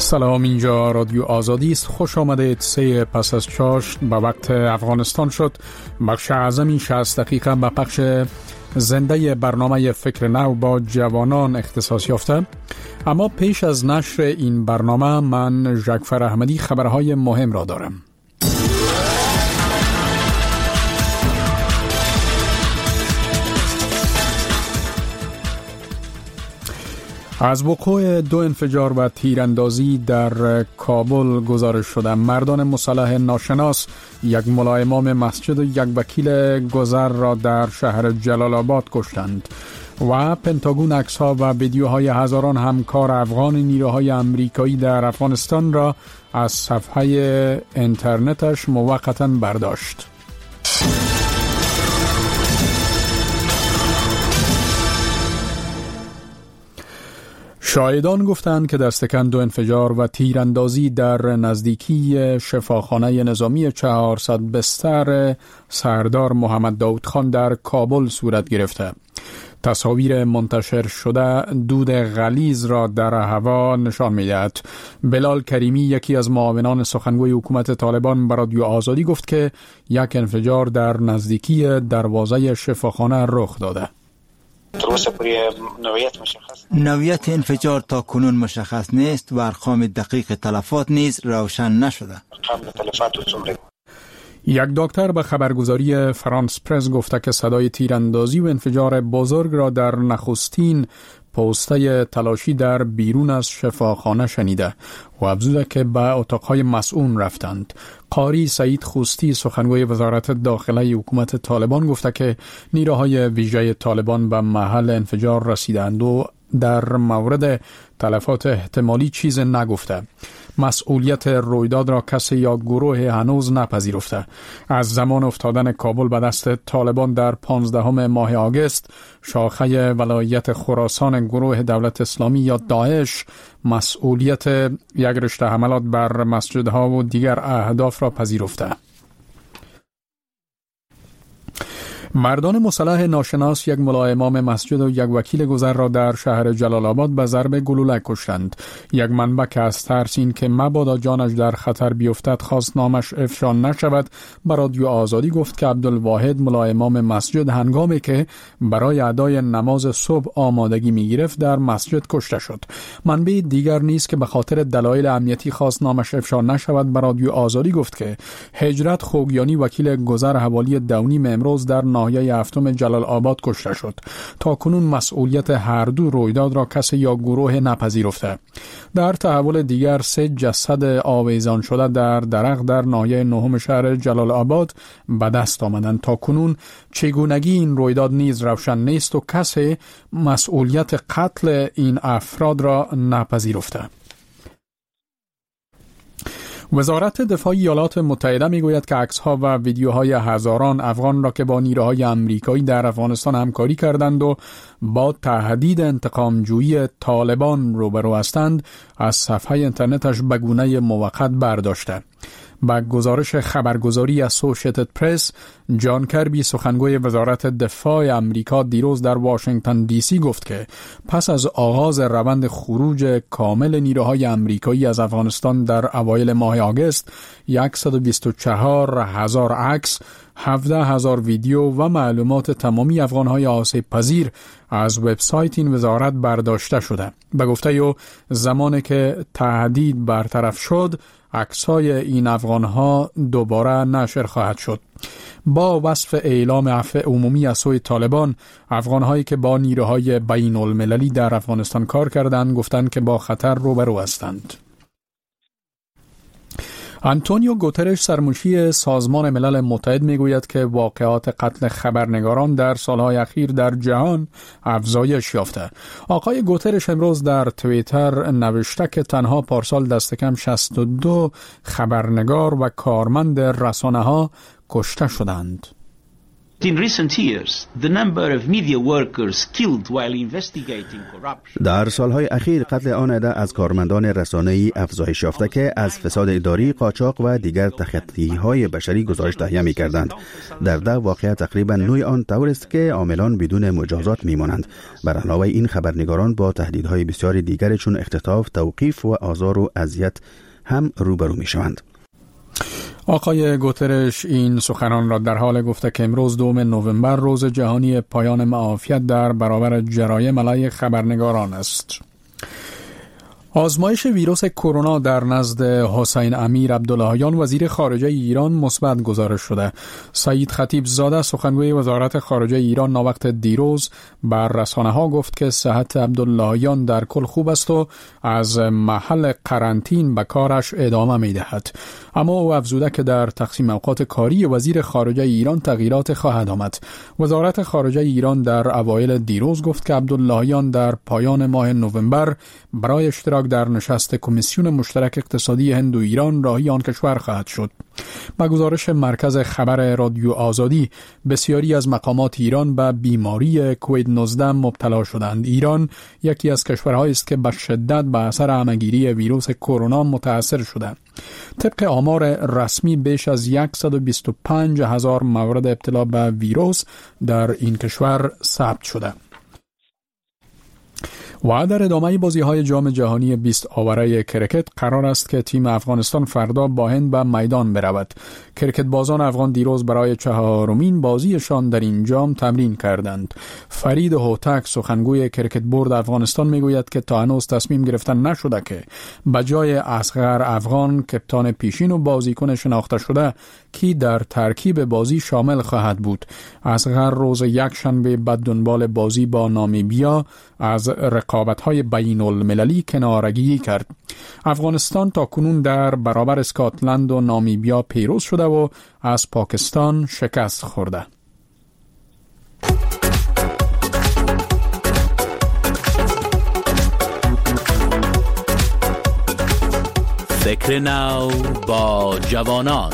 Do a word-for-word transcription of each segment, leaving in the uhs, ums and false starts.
سلام، اینجا رادیو آزادی است. خوش آمدید. سه پس از چاشت به وقت افغانستان شد. بخش اعظمی شصت دقیقه به پخش زنده برنامه فکر نو با جوانان اختصاص یافته. اما پیش از نشر این برنامه من جعفر احمدی خبرهای مهم را دارم. از وقوع دو انفجار و تیراندازی در کابل گزارش شده. مردان مسلح ناشناس یک ملا امام مسجد و یک وکیل گذر را در شهر جلال آباد کشتند و پنتاگون عکس‌ها و ویدیوهای هزاران همکار افغان نیروهای امریکایی در افغانستان را از صفحه اینترنتش موقتاً برداشت. شاهدان گفتند که دستکن دو انفجار و تیراندازی در نزدیکی شفاخانه نظامی چهارصد بستر سردار محمد داود خان در کابل صورت گرفته. تصاویر منتشر شده دود غلیظ را در هوا نشان می‌دهد. بلال کریمی، یکی از معاونان سخنگوی حکومت طالبان، به رادیو آزادی گفت که یک انفجار در نزدیکی دروازه شفاخانه رخ داده. نوعیت انفجار تا کنون مشخص نیست و ارقام دقیق تلفات نیز روشن نشده. یک دکتر به خبرگزاری فرانس پرس گفته که صدای تیراندازی و انفجار بزرگ را در نخستین پوسته تلاشی در بیرون از شفاخانه شنیده و افزوده که به اتاقهای مسئول رفتند. قاری سعید خوستی، سخنگوی وزارت داخله حکومت طالبان، گفته که نیروهای ویژه طالبان به محل انفجار رسیدند و در مورد تلفات احتمالی چیز نگفته. مسئولیت رویداد را کسی یا گروه هنوز نپذیرفته. از زمان افتادن کابل به دست طالبان در پانزدهم ماه آگوست، شاخه ولایت خراسان گروه دولت اسلامی یا داعش مسئولیت یک رشته حملات بر مسجدها و دیگر اهداف را پذیرفته. مردان مسلح ناشناس یک ملا امام مسجد و یک وکیل گذر را در شهر جلال آباد به ضرب گلوله کشتند. یک منبع که از ترس این که مبادا جانش در خطر بیفتد خواست نامش افشا نشود، به رادیو آزادی گفت که عبدالواحد ملا امام مسجد هنگامی که برای ادای نماز صبح آمادگی می گرفت در مسجد کشته شد. منبع دیگر نیست که به خاطر دلایل امنیتی خواست نامش افشا نشود، به رادیو آزادی گفت که هجرت خوگیانی، وکیل گذر حوالی دونیم، امروز در ناحیه هفتم جلال آباد کشته شد. تا کنون مسئولیت هر دو رویداد را کسی یا گروه نپذیرفته. در تحول دیگر، سه جسد آویزان شده در درخت در ناحیه نهم شهر جلال آباد به دست آمدند. تا کنون چگونگی این رویداد نیز روشن نیست و کسی مسئولیت قتل این افراد را نپذیرفته. وزارت دفاع ایالات متحده میگوید که عکس‌ها و ویدیوهای هزاران افغان را که با نیروهای امریکایی در افغانستان همکاری کردند و با تهدید انتقام‌جویی طالبان روبرو هستند، از صفحه اینترنتش به گونه موقت برداشته. با گزارش خبرگزاری اسوسییتد پرس، جان کربی، سخنگوی وزارت دفاع امریکا، دیروز در واشنگتن دی سی گفت که پس از آغاز روند خروج کامل نیروهای امریکایی از افغانستان در اوایل ماه آگوست، صد و بیست و چهار هزار عکس، هفده هزار ویدیو و معلومات تمامی افغانهای آسیب پذیر از وبسایت این وزارت برداشته شده. به گفته او، زمانی که تهدید برطرف شد، عکس‌های این افغان‌ها دوباره نشر خواهد شد. با وصف اعلام عفو عمومی از سوی طالبان، افغان‌هایی که با نیروهای بین‌المللی در افغانستان کار کردند گفتند که با خطر روبرو هستند. آنتونیو گوترش، سرمنشی سازمان ملل متحد، میگوید که واقعات قتل خبرنگاران در سالهای اخیر در جهان افزایش یافته. آقای گوترش امروز در توییتر نوشته که تنها پارسال دست کم شصت و دو خبرنگار و کارمند رسانه‌ها کشته شدند. In recent years, the number of media workers killed while investigating corruption. در سالهای اخیر قتل آن عده از کارمندان رسانه‌ای افزایش یافته که از فساد اداری، قاچاق و دیگر تخطی‌های بشری گزارش تهیه می‌کردند. در ده واقعه تقریبا نوع آن طور است که عاملان بدون مجازات می‌مانند. بر علاوه این خبرنگاران با تهدیدهای بسیار دیگر چون اختطاف، توقیف و آزار و اذیت هم روبرو می‌شوند. آقای گوترش این سخنان را در حال گفته که امروز دوم نوامبر روز جهانی پایان معافیت در برابر جرایم علیه خبرنگاران است. آزمایش ویروس کرونا در نزد حسین امیر عبداللهیان وزیر خارجه ایران مثبت گزارش شده. سعید خطیب زاده سخنگوی وزارت خارجه ایران ناوقت دیروز بر رسانه ها گفت که صحت عبداللهیان در کل خوب است و از محل قرنطین به کارش ادامه می دهد. اما او افزوده که در تقسیم اوقات کاری وزیر خارجه ایران تغییرات خواهد آمد. وزارت خارجه ایران در اوایل دیروز گفت که عبداللهیان در پایان ماه نوامبر برای اشتراک در نشست کمیسیون مشترک اقتصادی هند و ایران راهی آن کشور خواهد شد. با گزارش مرکز خبر رادیو آزادی، بسیاری از مقامات ایران به بیماری کووید نوزده مبتلا شدند. ایران یکی از کشورهایی است که به شدت به اثر همه‌گیری ویروس کرونا متاثر شده. طبق آمار رسمی بیش از صد و بیست و پنج هزار مورد ابتلا به ویروس در این کشور ثبت شده. و در ادامه بازی‌های جام جهانی بیست آوره کرکت قرار است که تیم افغانستان فردا با هند به میدان برود. کرکت بازان افغان دیروز برای چهارمین بازیشان در این جام تمرین کردند. فرید هوتک سخنگوی کرکت بورد افغانستان میگوید که تا هنوز تصمیم گرفتن نشده که بجای اصغر افغان کپتان پیشین و بازیکن شناخته شده کی در ترکیب بازی شامل خواهد بود. اصغر روز یک شنبه بعد دنبال بازی با نامیبیا از رقابت‌های بین المللی کنارگیری کرد. افغانستان تا کنون در برابر اسکاتلند و نامیبیا پیروز شده و از پاکستان شکست خورده. فکر نو با جوانان.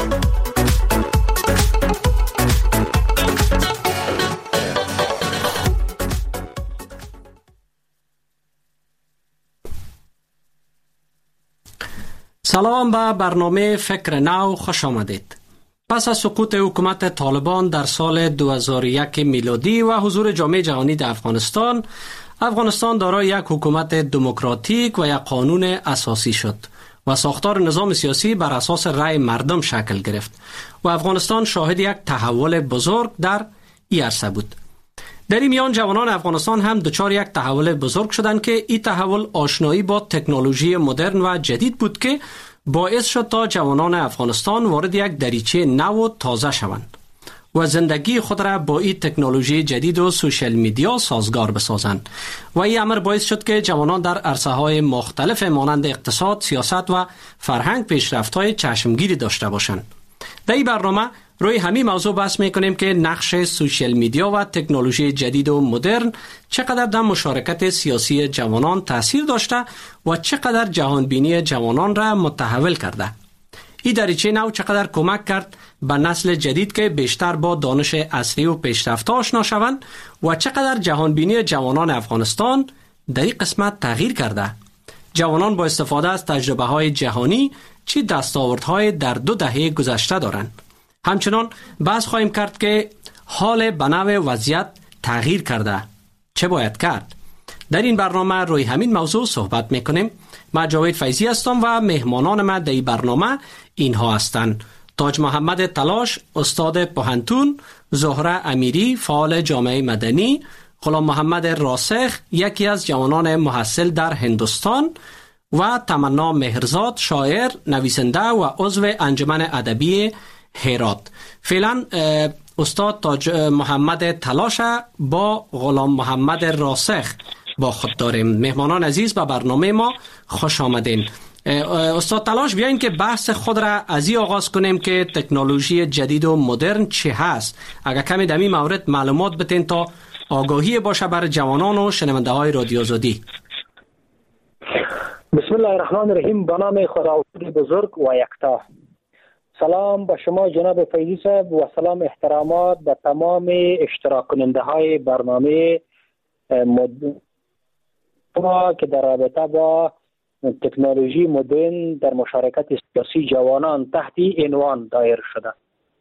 سلام به برنامه فکر نو، خوش آمدید. پس از سقوط حکومت طالبان در سال دو هزار و یک میلادی و حضور جامعه جهانی در افغانستان، افغانستان دارای یک حکومت دموکراتیک و یک قانون اساسی شد و ساختار نظام سیاسی بر اساس رأی مردم شکل گرفت و افغانستان شاهد یک تحول بزرگ در این عرصه بود. در این میان جوانان افغانستان هم دچار یک تحول بزرگ شدند که این تحول آشنایی با تکنولوژی مدرن و جدید بود که باعث شد تا جوانان افغانستان وارد یک دریچه نو و تازه شوند و زندگی خود را با این تکنولوژی جدید و سوشل میدیا سازگار بسازند و این امر باعث شد که جوانان در عرصه‌های مختلف مانند اقتصاد، سیاست و فرهنگ پیشرفت‌های چشمگیری داشته باشند. در این برنامه روی همین موضوع بحث میکنیم که نقش سوشل میدیا و تکنولوژی جدید و مدرن چقدر در مشارکت سیاسی جوانان تاثیر داشته و چقدر جهانبینی جوانان را متحول کرده. این دریچه نو چقدر کمک کرد به نسل جدید که بیشتر با دانش عصری و پیشرفته آشنا شوند و چقدر جهانبینی جوانان افغانستان در این قسمت تغییر کرده. جوانان با استفاده از تجربه های جهانی چی دستاوردهای در دو دهه گذشته دارند. همچنان بحث خواهیم کرد که حال بناو وضعیت تغییر کرده، چه باید کرد؟ در این برنامه روی همین موضوع صحبت میکنیم. من جاوید فیضی هستم و مهمانان من در این برنامه اینها هستند: تاج محمد تلاش، استاد پوهنتون، زهره امیری، فعال جامعه مدنی، غلام محمد راسخ، یکی از جوانان محصل در هندوستان، و تمنا مهرزاد، شاعر، نویسنده و عضو انجمن ادبی هرات. فعلا استاد تاج محمد تلاش با غلام محمد راسخ با خود داریم. مهمانان عزیز به برنامه ما خوش آمدین. استاد تلاش، بیاین که بحث خود را از این آغاز کنیم که تکنولوژی جدید و مدرن چه هست. اگر کمی در این مورد معلومات بتین تا آگاهی باشه بر جوانان و شنونده های رادیو آزادی. بسم الله الرحمن الرحیم. به نام خداوند بزرگ و یکتا. سلام به شما جناب فیضی صاحب و سلام احترامات به تمام اشتراک کننده های برنامه مد... که در رابطه با تکنولوژی مدرن در مشارکت سیاسی جوانان تحت عنوان دایر شده.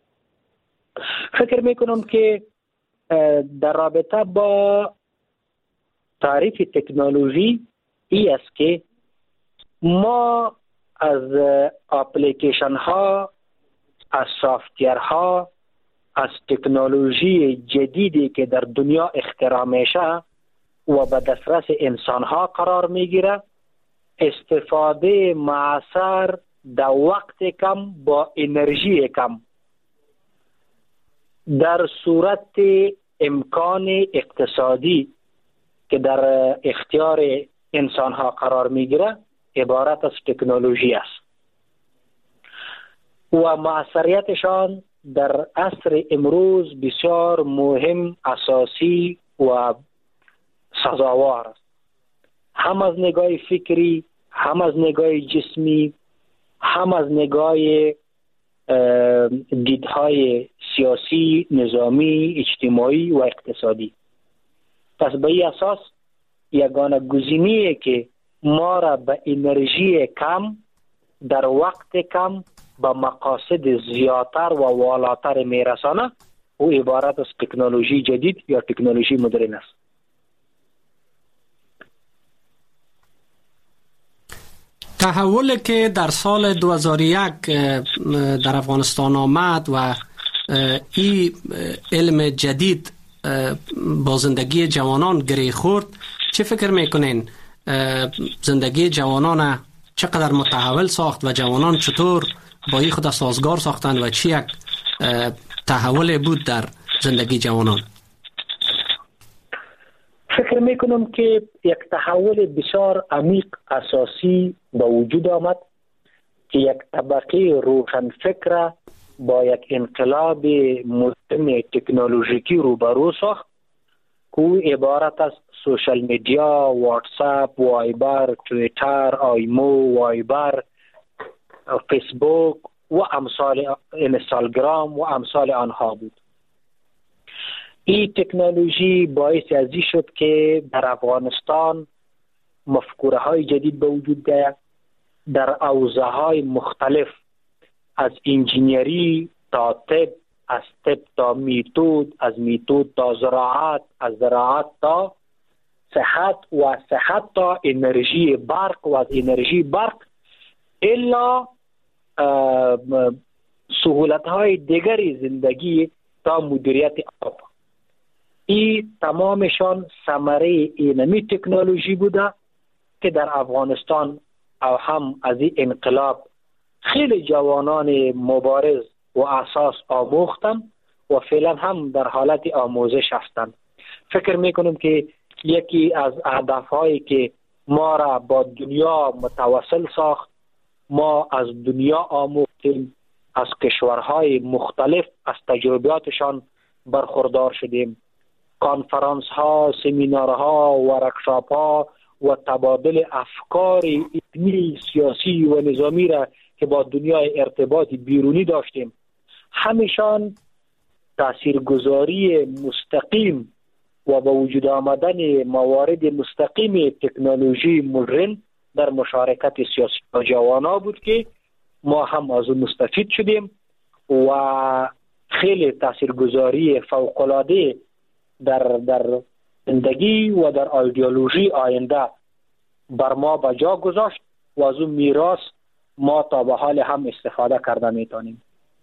فکر میکنم که در رابطه با تعریف تکنولوژی ای است که ما از اپلیکیشن ها، از سافتیر ها، از تکنولوژی جدیدی که در دنیا اختراع میشه و به دسترس انسان ها قرار میگیره، استفاده معاصر در وقت کم با انرژی کم در صورت امکان اقتصادی که در اختیار انسان ها قرار میگیره عبارت از تکنولوژی است و موثریتشان در عصر امروز بسیار مهم، اساسی و سزاوار است، هم از نگاه فکری، هم از نگاه جسمی، هم از نگاه دیدهای سیاسی، نظامی، اجتماعی و اقتصادی. پس به این اساس یگانه گزینه‌ای که ما را به انرژی کم در وقت کم به مقاصد زیادتر و والاتر میرسانه او عبارت از تکنولوژی جدید یا تکنولوژی مدرن است. تحولی که در سال دو هزار و یک در افغانستان آمد و این علم جدید با زندگی جوانان گره خورد، چه فکر میکنین زندگی جوانان چقدر متحول ساخت و جوانان چطور با این خود سازگار ساختن و چی یک تحول بود در زندگی جوانان؟ فکر میکنم که یک تحول بسیار عمیق اساسی به وجود آمد که یک طبقه روشن فکر با یک انقلاب مدرن تکنولوژیکی روبرو ساخت که او عبارت از سوشل میدیا، واتساپ، وایبر، تویتر، آیمو، وایبر، فیسبوک و امثال اینستاگرام و امثال آنها بود. این تکنولوژی باعث ازی شد که در افغانستان مفکوره های جدید به وجود بیاید، در حوزه های مختلف از انجینیری تا طب، از طب تا میتود، از میتود تا زراعت، از زراعت تا صحت و از صحت تا انرژی برق و از انرژی برق الا سهولت های دیگری زندگی تا مدیریت آب. این تمامشان ثمره اینمی تکنولوژی بوده که در افغانستان او هم از این انقلاب خیلی جوانان مبارز و اساس آموختن و فعلا هم در حالت آموزش هستند. فکر میکنم که یکی از اهدافهایی که ما را با دنیا متواصل ساخت، ما از دنیا آموختیم، از کشورهای مختلف از تجربیاتشان برخوردار شدیم. کانفرانس ها، سمینار ها، ورکشاپ ها و تبادل افکار علمی، سیاسی و نظامی را که با دنیای ارتباط بیرونی داشتیم، همیشان تاثیرگذاری مستقیم و با وجود آمدن موارد مستقیم تکنولوژی مدرن در مشارکت سیاسی و جوانا بود که ما هم از اون مستفید شدیم و خیلی تاثیرگذاری فوق‌العاده در در زندگی و در ایدئولوژی آینده بر ما به جا گذاشت و از اون میراث ما تا به حال هم استفاده کرده میتونیم.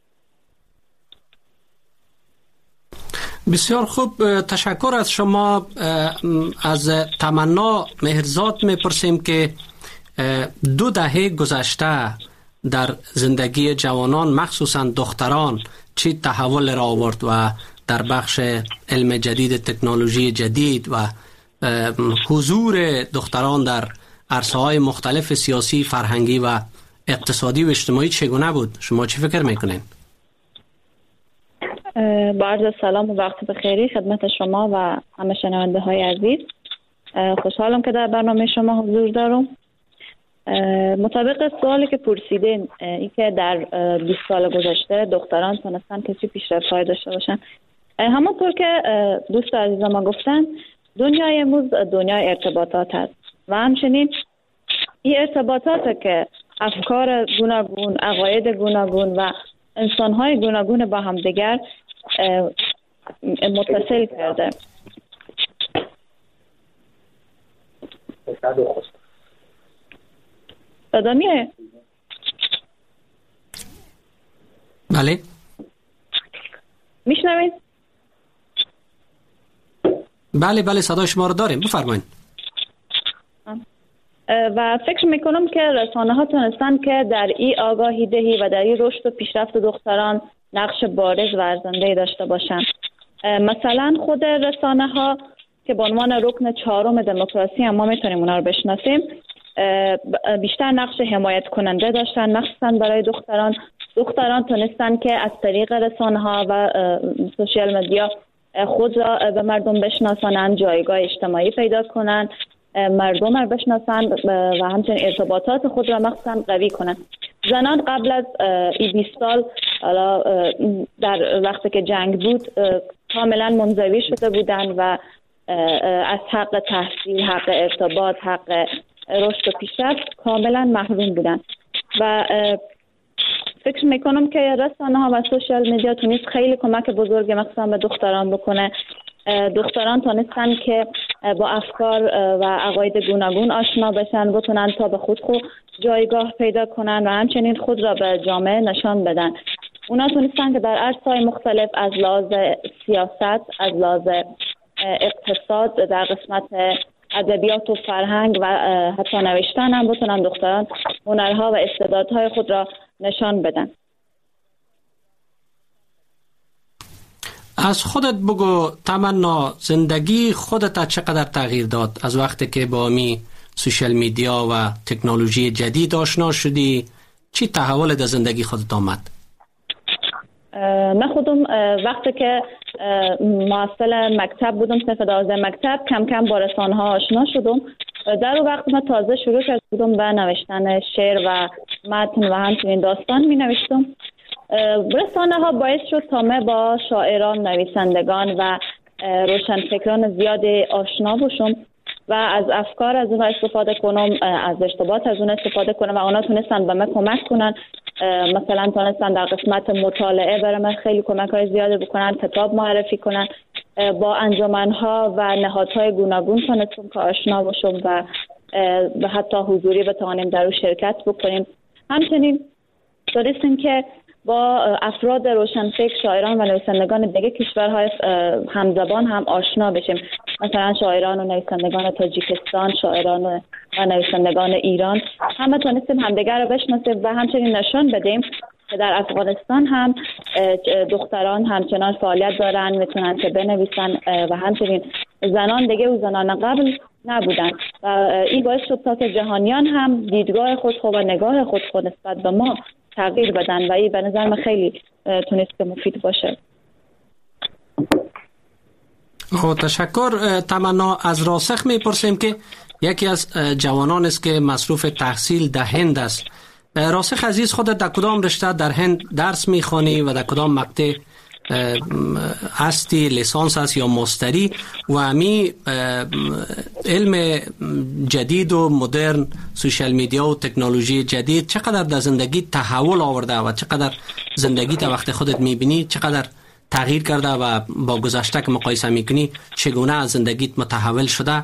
بسیار خوب، تشکر از شما. از تمنا مهرزاد میپرسیم که دو دهه گذشته در زندگی جوانان مخصوصا دختران چی تحول را آورد و در بخش علم جدید، تکنولوژی جدید و حضور دختران در عرصه‌های مختلف سیاسی، فرهنگی و اقتصادی و اجتماعی چگونه بود؟ شما چی فکر میکنین؟ با عرض سلام و وقت بخیری خدمت شما و همه شنونده های عزیز. خوشحالم که در برنامه شما حضور دارم. مطابق سوالی که پرسیدین، این که در بیست سال گذشته دختران تونستن که چی پیشرفت‌هایی داشته باشن، همونطور که دوست عزیز ما گفتن، دنیای امروز دنیای ارتباطات هست و همچنین این ارتباطات که افکار گوناگون، عقاید گوناگون و انسان‌های گوناگون با هم دیگر متصل کرده. صدا میره؟ بله میشنوید؟ بله بله صدای شما رو داریم، بفرمایید. و فکر میکنم که رسانه ها تونستن که در این آگاهی دهی و در این رشد و پیشرفت دختران نقش بارز و ارزنده داشته باشن. مثلا خود رسانه ها که به عنوان رکن چهارم دموکراسی هم ما میتونیم اونا رو بشناسیم، بیشتر نقش حمایت کننده داشتن، مخصوصا برای دختران. دختران تونستن که از طریق رسانه ها و سوشیال مدیا خود را به مردم بشناسانند، جایگاه اجتماعی پیدا کنند، مردم را بشناسند و همچنین ارتباطات خود را مخصوصا قوی کنند. زنان قبل از این بیست سال در وقتی که جنگ بود کاملا منزوی شده بودند و از حق تحصیل، حق ارتباط، حق رشد و پیشرفت کاملا محروم بودند و فکر میکنم که رسانه ها و سوشیال مدیا تونست خیلی کمک بزرگی مخصوصا به دختران بکنه. دختران تونستن که با افکار و عقاید گوناگون آشنا بشن، بتونن تا به خود خود جایگاه پیدا کنن و همچنین خود را به جامعه نشان بدن. اونا تونستن که در عرصه‌های مختلف از لحاظ سیاست، از لحاظ اقتصاد، در قسمت ادبیات و فرهنگ و حتی نوشتن هم بتونن دختران هنرها و استعدادهای خود را نشان بدن. از خودت بگو تمنا، زندگی خودت چقدر تغییر داد از وقتی که با می سوشال میدیا و تکنولوژی جدید آشنا شدی؟ چی تحول در زندگی خودت آمد؟ من خودم وقتی که محصل مکتب بودم، صف دوازده مکتب، کم کم با رسانه ها آشنا شدم. در اون وقت من تازه شروع کرده بودم به نوشتن شعر و متن و همچنین داستان می نوشتم. رسانه ها باعث شد تا من با شاعران، نویسندگان و روشنفکران زیادی آشنا باشم و از افکار از اون استفاده کنم، از اشتباهات از اون استفاده کنم و اونا تونستن به من کمک کنن. مثلا تونستن در قسمت مطالعه برای من خیلی کمک های زیاده بکنن، کتاب معرفی کنن. با انجمنها و نهادهای گوناگون تونستم که آشنا باشم و به حتی حضوری بتوانیم در اون شرکت بکنیم. همچنین تونستیم که با افراد روشنفکر، شاعران و نویسندگان دیگه کشورهای همزبان هم آشنا بشیم. مثلا شاعران و نویسندگان تاجیکستان، شاعران و نویسندگان ایران، همه تونستیم همدیگر رو بشناسیم و همچنین نشان بدیم که در افغانستان هم دختران همچنان فعالیت دارن، میتونن که بنویسن و همچنین زنان دیگه و زنان قبل نبودن و این باعث شد تا که جهانیان هم دیدگاه خود و نگاه خود خود نسبت به ما تغییر بدن و این به نظر من خیلی تونست که مفید باشه. خب تشکر. تمنا، از راسخ میپرسیم که یکی از جوانان است که مصروف تحصیل در هند است. راسخ عزیز، خودت در کدام رشته در هند درس میخوانی و در کدام مقطع هستی؟ لیسانس است یا ماستری؟ و همی علم جدید و مدرن، سوشال میدیا و تکنولوژی جدید چقدر در زندگی تحول آورده و چقدر زندگی تا وقت خودت میبینی چقدر تغییر کرده و با گذشته که مقایسه میکنی چگونه از زندگیت متحول شده؟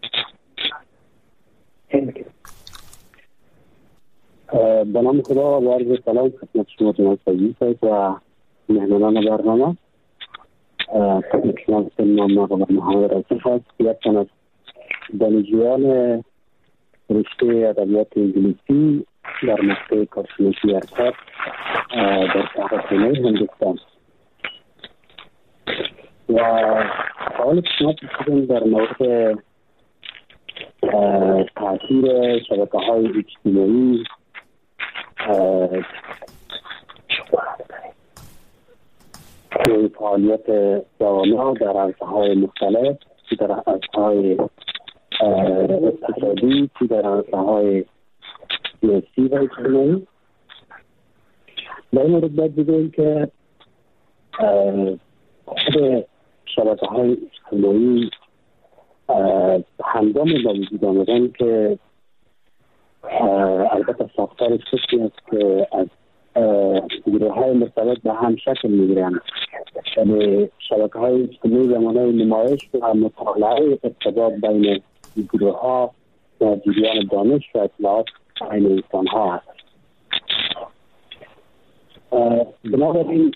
به نام خدا و عرض سلام خدمت شما جناب عزیز و مهمانان برنامه. خدمت شما نام آقای محمد راسخ است، یک تن از دانشجویان رشته ادبیات انگلیسی در مقطع کارشناسی ارشد در شهر پونه هندوستان. و سوال شما پرسیدن در مورد تاثیر شبکه‌های اجتماعی به فعالیت جوانان در عرصه‌های مختلف، چی در عرصه‌های اقتصادی، چی در عرصه‌های سیاسی و اجتماعی. در این مورد باید بگوییم که خود شبکه های اجتماعی هنگامی با وجود آمدن که البته ساختار شکلی است که از گروه های مرتبط به هم شکل میگیرند. یعنی شبکه های اجتماعی زمانه نمایش و مطالعه ارتباط بین گروه ها و جریان دانش و اطلاعات بین انسان ها هست. بنابراین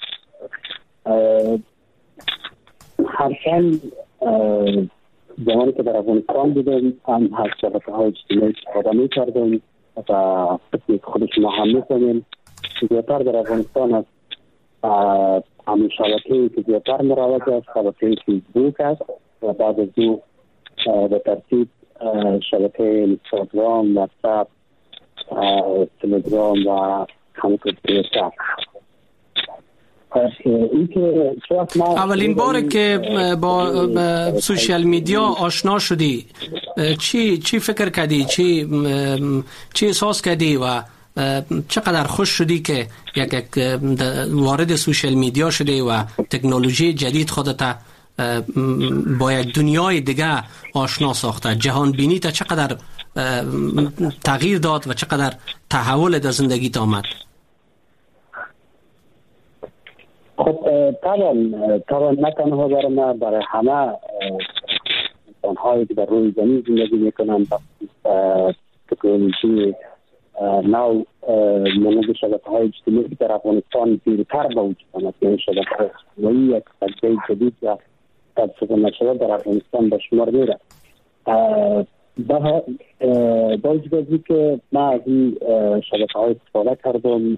هرچند زمانی که در افغانستان بودیم هم از شبکه های اجتماعی استفاده می کردیم و خودش ما هم می کنیم. زیادتر در افغانستان است همین شبکه‌ای که زیادتر مروج است شبکه فیسبوک است و بعد از او به ترتیب شبکه اینستاگرام، واتساپ، تلگرام و همینطور توییتر. اولین باره که با سوشیال میدیا آشنا شدی چی چی فکر کردی، چی چی احساس کردی و چقدر خوش شدی که یک وارد سوشیال میدیا شدی و تکنولوژی جدید خودت با یک دنیای دیگه آشنا ساخته؟ جهان بینی تا چقدر تغییر داد و چقدر تحول در زندگیت آمد؟ خب طبعا طبعا نه تنها برای ما، برای همه انسان‌هایی که در روی زمین زندگی میکنن تکنولوژی نو مانند شبکه‌های اجتماعی در افغانستان پیرتر به وجود آمد. یعنی شبکه‌های اجتماعی یک پدیده جدید و توسط نشده در افغانستان به شمار میره. با وجود از که ما از این شبکه‌های استفاده کردم،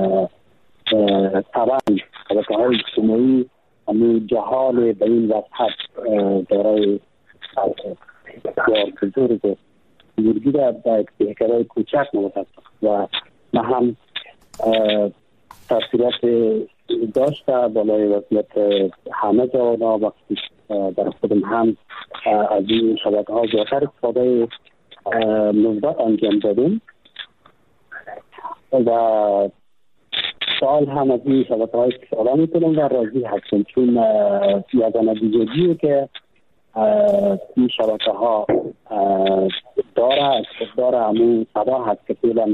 طبعا شبکه‌های اجتماعی همین جهال به این وضعیت دارای بسیار بزرگ زندگی را با اکتیکرهای کوچک موجود و ما هم تاثیرات داشته بالای وضعیت همه جوانا وقتی در خودم هم از این شبکه ها زیادتر استفاده مثبت انجام دادیم و سال هم از این شبکه های استفاده میکنم و راضی هستم، چون یگانه ویژگی که این شبکه ها داره داره همون صدا هست که فعلا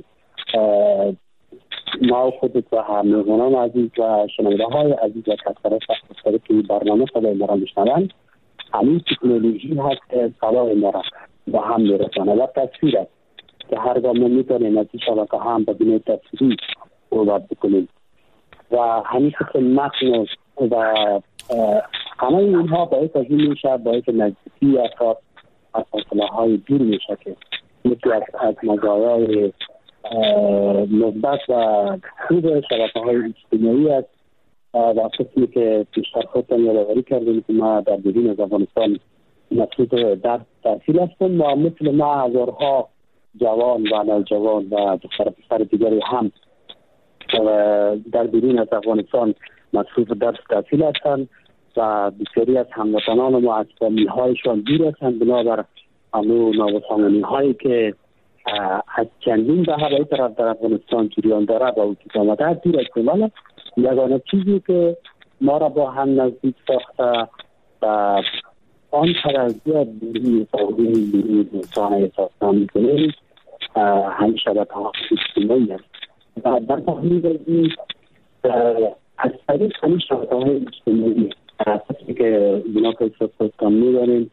ما خودت و همراهان عزیز و شنونده های عزیز و کسرات سختصاری که برنامه صدای ما را میشنوند، همین تکنولوژی هست که صدای ما را با هم میرسانه و تصویر است که هرگاه ما میتونیم از این شبکه ها هم بدون تصویری صحبت بکنیم و همین که متن و همه اینها باعث از این میشه باعث نزدیکی افراد از فاصله های دور میشه که یکی از, از مزایای مثبت و خوب شبکه های اجتماعی است و قسمی که بیشتر خودتان یادآوری کردیم که ما در بیرون از افغانستان مسئول در تحصیل هستیم و مثل ما هزارها جوان و نوجوان و دختر پسر دیگری هم در بیرون از افغانستان مسئول درس تحصیل هستند و بسیاری از هموطنان ما از فامیل هایشان دور هستند بنابر همون نابسامانی هایی که از چندین دهه به طرف در افغانستان جریان داره با وجود آمده دور از کمال. یگانه چیزی که ما را با هم نزدیک ساخته و آن قدر زیاد دوری سعودی انسان احساس نمی‌کنیم همین شبکه‌های اجتماعی است و در تحلیل این از طریق همین شبکه‌های اجتماعی اساسی که بنا به خودتان می‌دانیم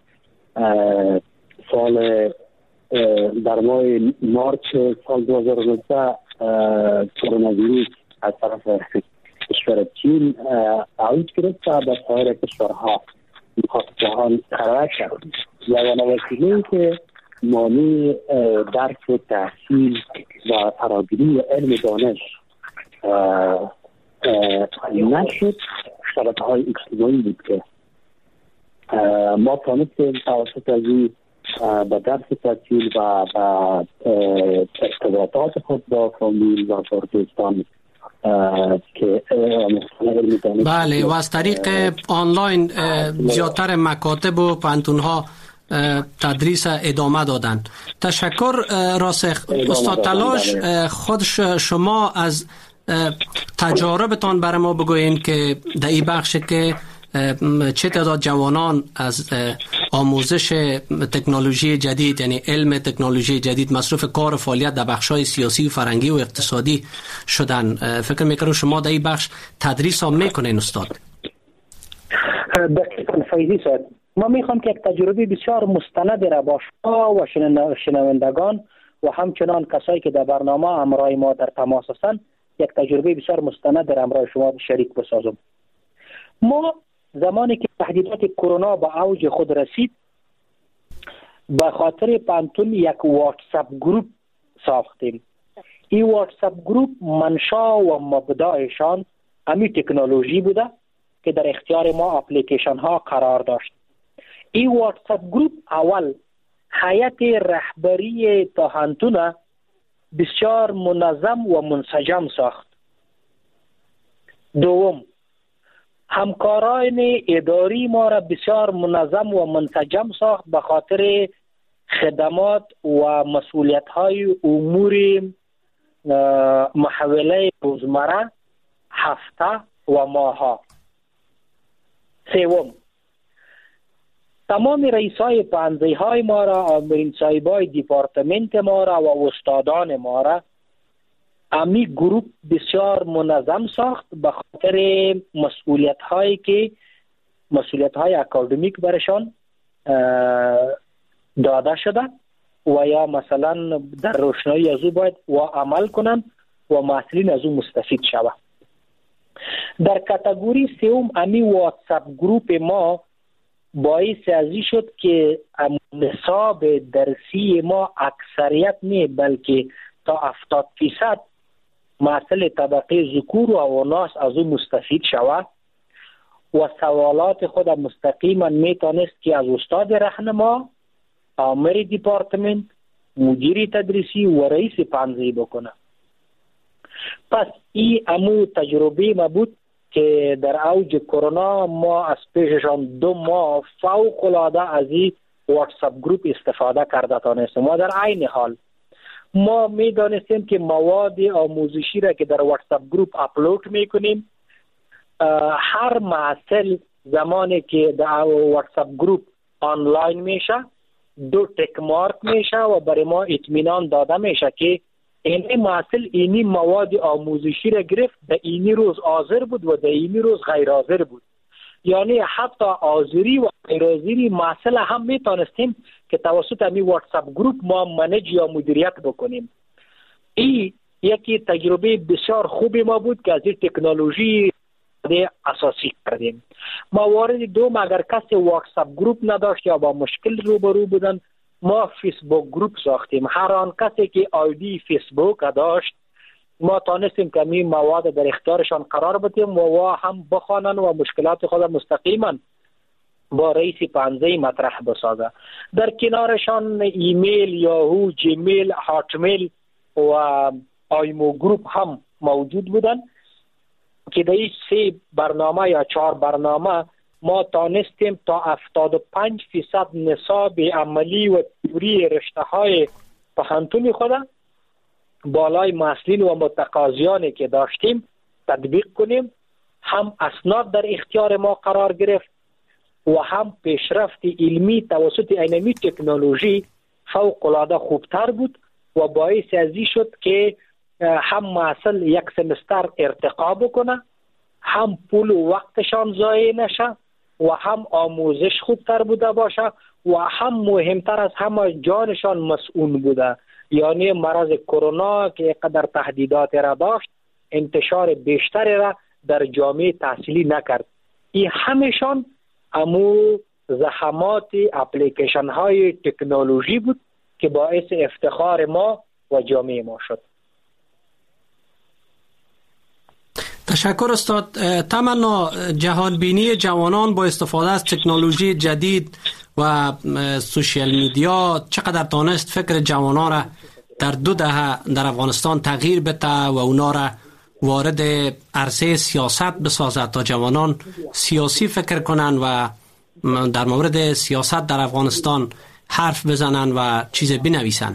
سال در ماه مارچ سال دو هزار و نوزده کرونا ویروس از طرف کشور چین اوج گرفت و به سایر کشورها میخواست جهان خراب کرد. یگانه وسیله‌ای که مانع درک و تحصیل و فراگیری علم دانش نشد شبکه‌های اجتماعی بود که ما تانستیم توسط از این به درس تحصیل و به ارتباطات خود با فامیل و با دوستان که بله و از طریق آنلاین زیادتر مکاتب و پانتونها تدریس ادامه دادن. تشکر راسخ. استاد تلاش، خود شما از تجاربتان برای ما بگوین که در این بخش که چه تعداد جوانان از آموزش تکنولوژی جدید، یعنی علم تکنولوژی جدید، مصروف کار و فعالیت در بخش‌های سیاسی و فرهنگی و اقتصادی شدن. فکر میکنم شما در این بخش تدریس هم میکنین استاد. دقیقاً فیضی صاحب، ما میخوام که یک تجربه بسیار مستند را با شما و شنوندگان و همچنان کسایی که در برنامه همراه ما در تماس هستند یک تجربه بسیار مستند در همراه شما شریک بسازم. ما زمانی که تهدیدات کرونا با اوج خود رسید، به خاطر پانتون یک واتساپ گروپ ساختیم. این واتساپ گروپ منشا و مبدأشان امی تکنولوژی بوده که در اختیار ما اپلیکیشن ها قرار داشت. این واتساپ گروپ اول هیئت رهبری تاهنتون بسیار منظم و منسجم ساخت. دوم، همکاران اداری ما را بسیار منظم و منسجم ساخت به خاطر خدمات و مسئولیت های امور محوله روزمره، هفته و ماها. سوم، تمام رئیسای پانزه های ما را، آمرین صاحبای دیپارتمنت ما را و استادان ما را امی گروپ بسیار منظم ساخت به خاطر مسئولیت هایی که مسئولیت های اکادمیک برشان داده شده و یا مثلا در روشنایی از او باید و عمل کنند و محصلین از او مستفید شود. در کاتگوری سوم امی واتساپ گروپ ما باعث ازی شد که نصاب درسی ما اکثریت نه بلکه تا هفتاد فیصد محصل طبقه ذکور و اوناس از او مستفید شود و سوالات خود مستقیما میتونست که از استاد رهنما، آمر دیپارتمنت، مدیر تدریسی و رئیس پانزه بکنه. پس این امو تجربه ما بود که در اوج کرونا ما از پیششان دو ماه فوق العاده از این واتساپ گروپ استفاده کرده تانستیم. ما در عین حال ما می دانستیم که مواد آموزشی را که در واتساپ گروپ اپلود میکنیم، هر محصل زمانی که در واتساپ گروپ آنلاین میشه دو تک مارک میشه و برای ما اطمینان داده میشه که این محصل اینی مواد آموزشی را گرفت، در اینی روز حاضر بود و در اینی روز غیر حاضر بود. یعنی حتی حاضری و غیر حاضری محصل هم میتونستیم که توسط امی واتساپ گروپ ما منیج یا مدیریت بکنیم. این یکی تجربه بسیار خوبی ما بود که از این تکنولوژی اساسی کردیم. موارد دوم، اگر کسی واتساپ گروپ نداشت یا با مشکل روبرو بودن، ما فیسبوک گروپ ساختیم. هر آن کسی که آیدی فیسبوک داشت ما تانستیم که می مواد در اختیارشان قرار بدیم و هم بخوانن و مشکلات خود مستقیما با رئیس پانزه مطرح بسازه. در کنارشان ایمیل، یاهو، جیمیل، هاتمیل و آیمو گروپ هم موجود بودن که در این سه برنامه یا چهار برنامه ما تانستیم تا هفتاد و پنج فیصد نصاب عملی و تئوری رشته های پوهنتون خود بالای محصلین و متقاضیانی که داشتیم تطبیق کنیم. هم اسناد در اختیار ما قرار گرفت و هم پیشرفت علمی توسط اینمی تکنولوژی فوق العاده خوبتر بود و باعث ازی شد که هم محصل یک سمستر ارتقا بکنه، هم پول و وقتشان ضایع نشه و هم آموزش خوبتر بوده باشه و هم مهمتر از همه جانشان مسئول بوده. یعنی مرض کرونا که قدر تهدیدات را داشت انتشار بیشتری را در جامعه تحصیلی نکرد. این همشان امو زحمات اپلیکیشن های تکنولوژی بود که باعث افتخار ما و جامعه ما شد. تشکر استاد. تمنا جهانبینی جوانان با استفاده از تکنولوژی جدید و سوشیل میدیا چقدر تانست فکر جوانان را در دو دهه در افغانستان تغییر بده و اونا را وارد عرصه سیاست بسازد تا جوانان سیاسی فکر کنن و در مورد سیاست در افغانستان حرف بزنن و چیز بنویسن؟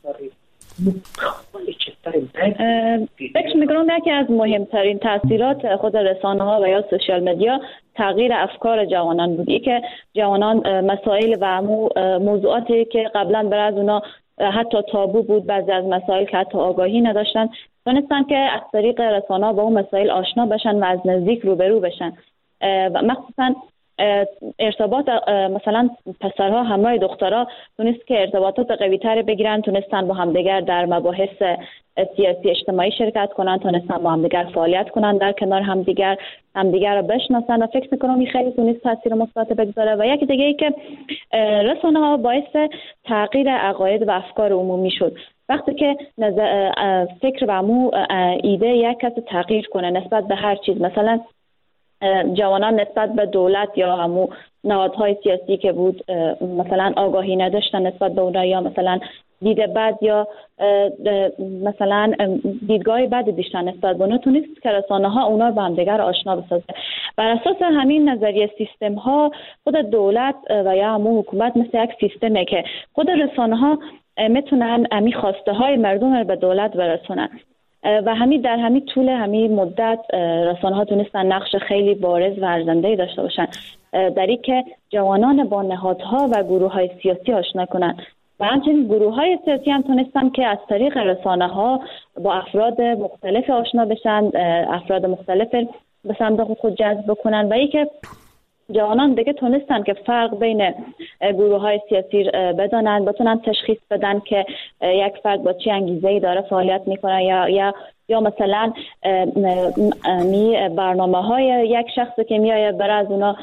فکر میکنم یکی از مهمترین تاثیرات خود رسانه ها و یا سوشال مدیا تغییر افکار جوانان بود. ای که جوانان مسائل و موضوعاتی که قبلا برای از اونا حتی تابو بود، بعضی از مسائل که حتی آگاهی نداشتن، تونستن که از طریق رسانه با اون مسائل آشنا بشن و از نزدیک روبرو بشن. و مخصوصا ارتباط مثلا پسرها همراه دخترها تونست که ارتباطات قوی تر بگیرن، تونستن با همدیگر در مباحث سیاسی اجتماعی شرکت کنن، تونستن با همدیگر فعالیت کنن در کنار همدیگر، همدیگر رو بشناسن و فکر میکنم این خیلی تونست تاثیر مثبت بگذاره. و یکی دیگه ای که رسانه ها باعث تغییر عقاید و افکار عمومی شد. وقتی که فکر و مو ایده یک کس تغییر کنه نسبت به هر چیز، مثلا جوانان نسبت به دولت یا همو نهادهای سیاسی که بود مثلا آگاهی نداشتن نسبت به اونها، یا مثلا دید بد یا مثلا دیدگاه بد داشتن نسبت به اونها، تونست که رسانه ها اونا با هم دیگر آشنا بسازه. بر اساس همین نظریه سیستم ها خود دولت و یا همو حکومت مثل یک سیستمه که خود رسانه ها میتونن امی خواسته های مردم رو به دولت برسونن و همین در همین طول همین مدت رسانه ها تونستن نقش خیلی بارز و ارزنده‌ای داشته باشن در این که جوانان با نهادها و گروه های سیاسی آشنا کنن و همچنین گروه های سیاسی هم تونستن که از طریق رسانه ها با افراد مختلف آشنا بشن، افراد مختلف به صندوق خود جذب کنن و ای که جوانان دیگه تونستن که فرق بین گروه های سیاسی بدانن، بتونن تشخیص بدن که یک فرد با چه انگیزه‌ای داره فعالیت میکنه یا یا یا مثلا می برنامه های یک شخص که میایه برای از اونا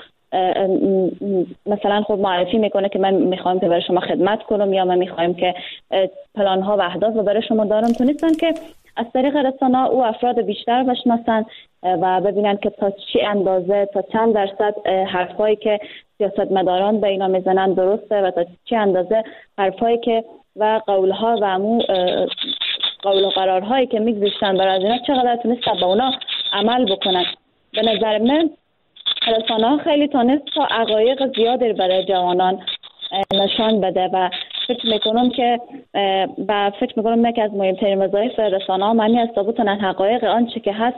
مثلا خود معرفی میکنه که من میخوایم که برای شما خدمت کنم یا من میخوایم که پلان ها و اهداف برای شما دارم، تونستن که از طریق رسانه او افراد بیشتر بشناسن و ببینن که تا چه اندازه، تا چند درصد حرفایی که سیاستمداران به اینا میزنن درسته و تا چه اندازه حرفایی که و قولها و امو قول و قرارهایی که میگذاشتن برای اینا چقدر تونستن به اونا عمل بکنن. به نظر من رسانه ها خیلی تونست تا عقایق زیادی برای جوانان نشان بده و فکر میکنم که با فکر میکنم یکی از مهمترین وظایف رسانه ها معنی است تا بتونن حقایق آنچه که هست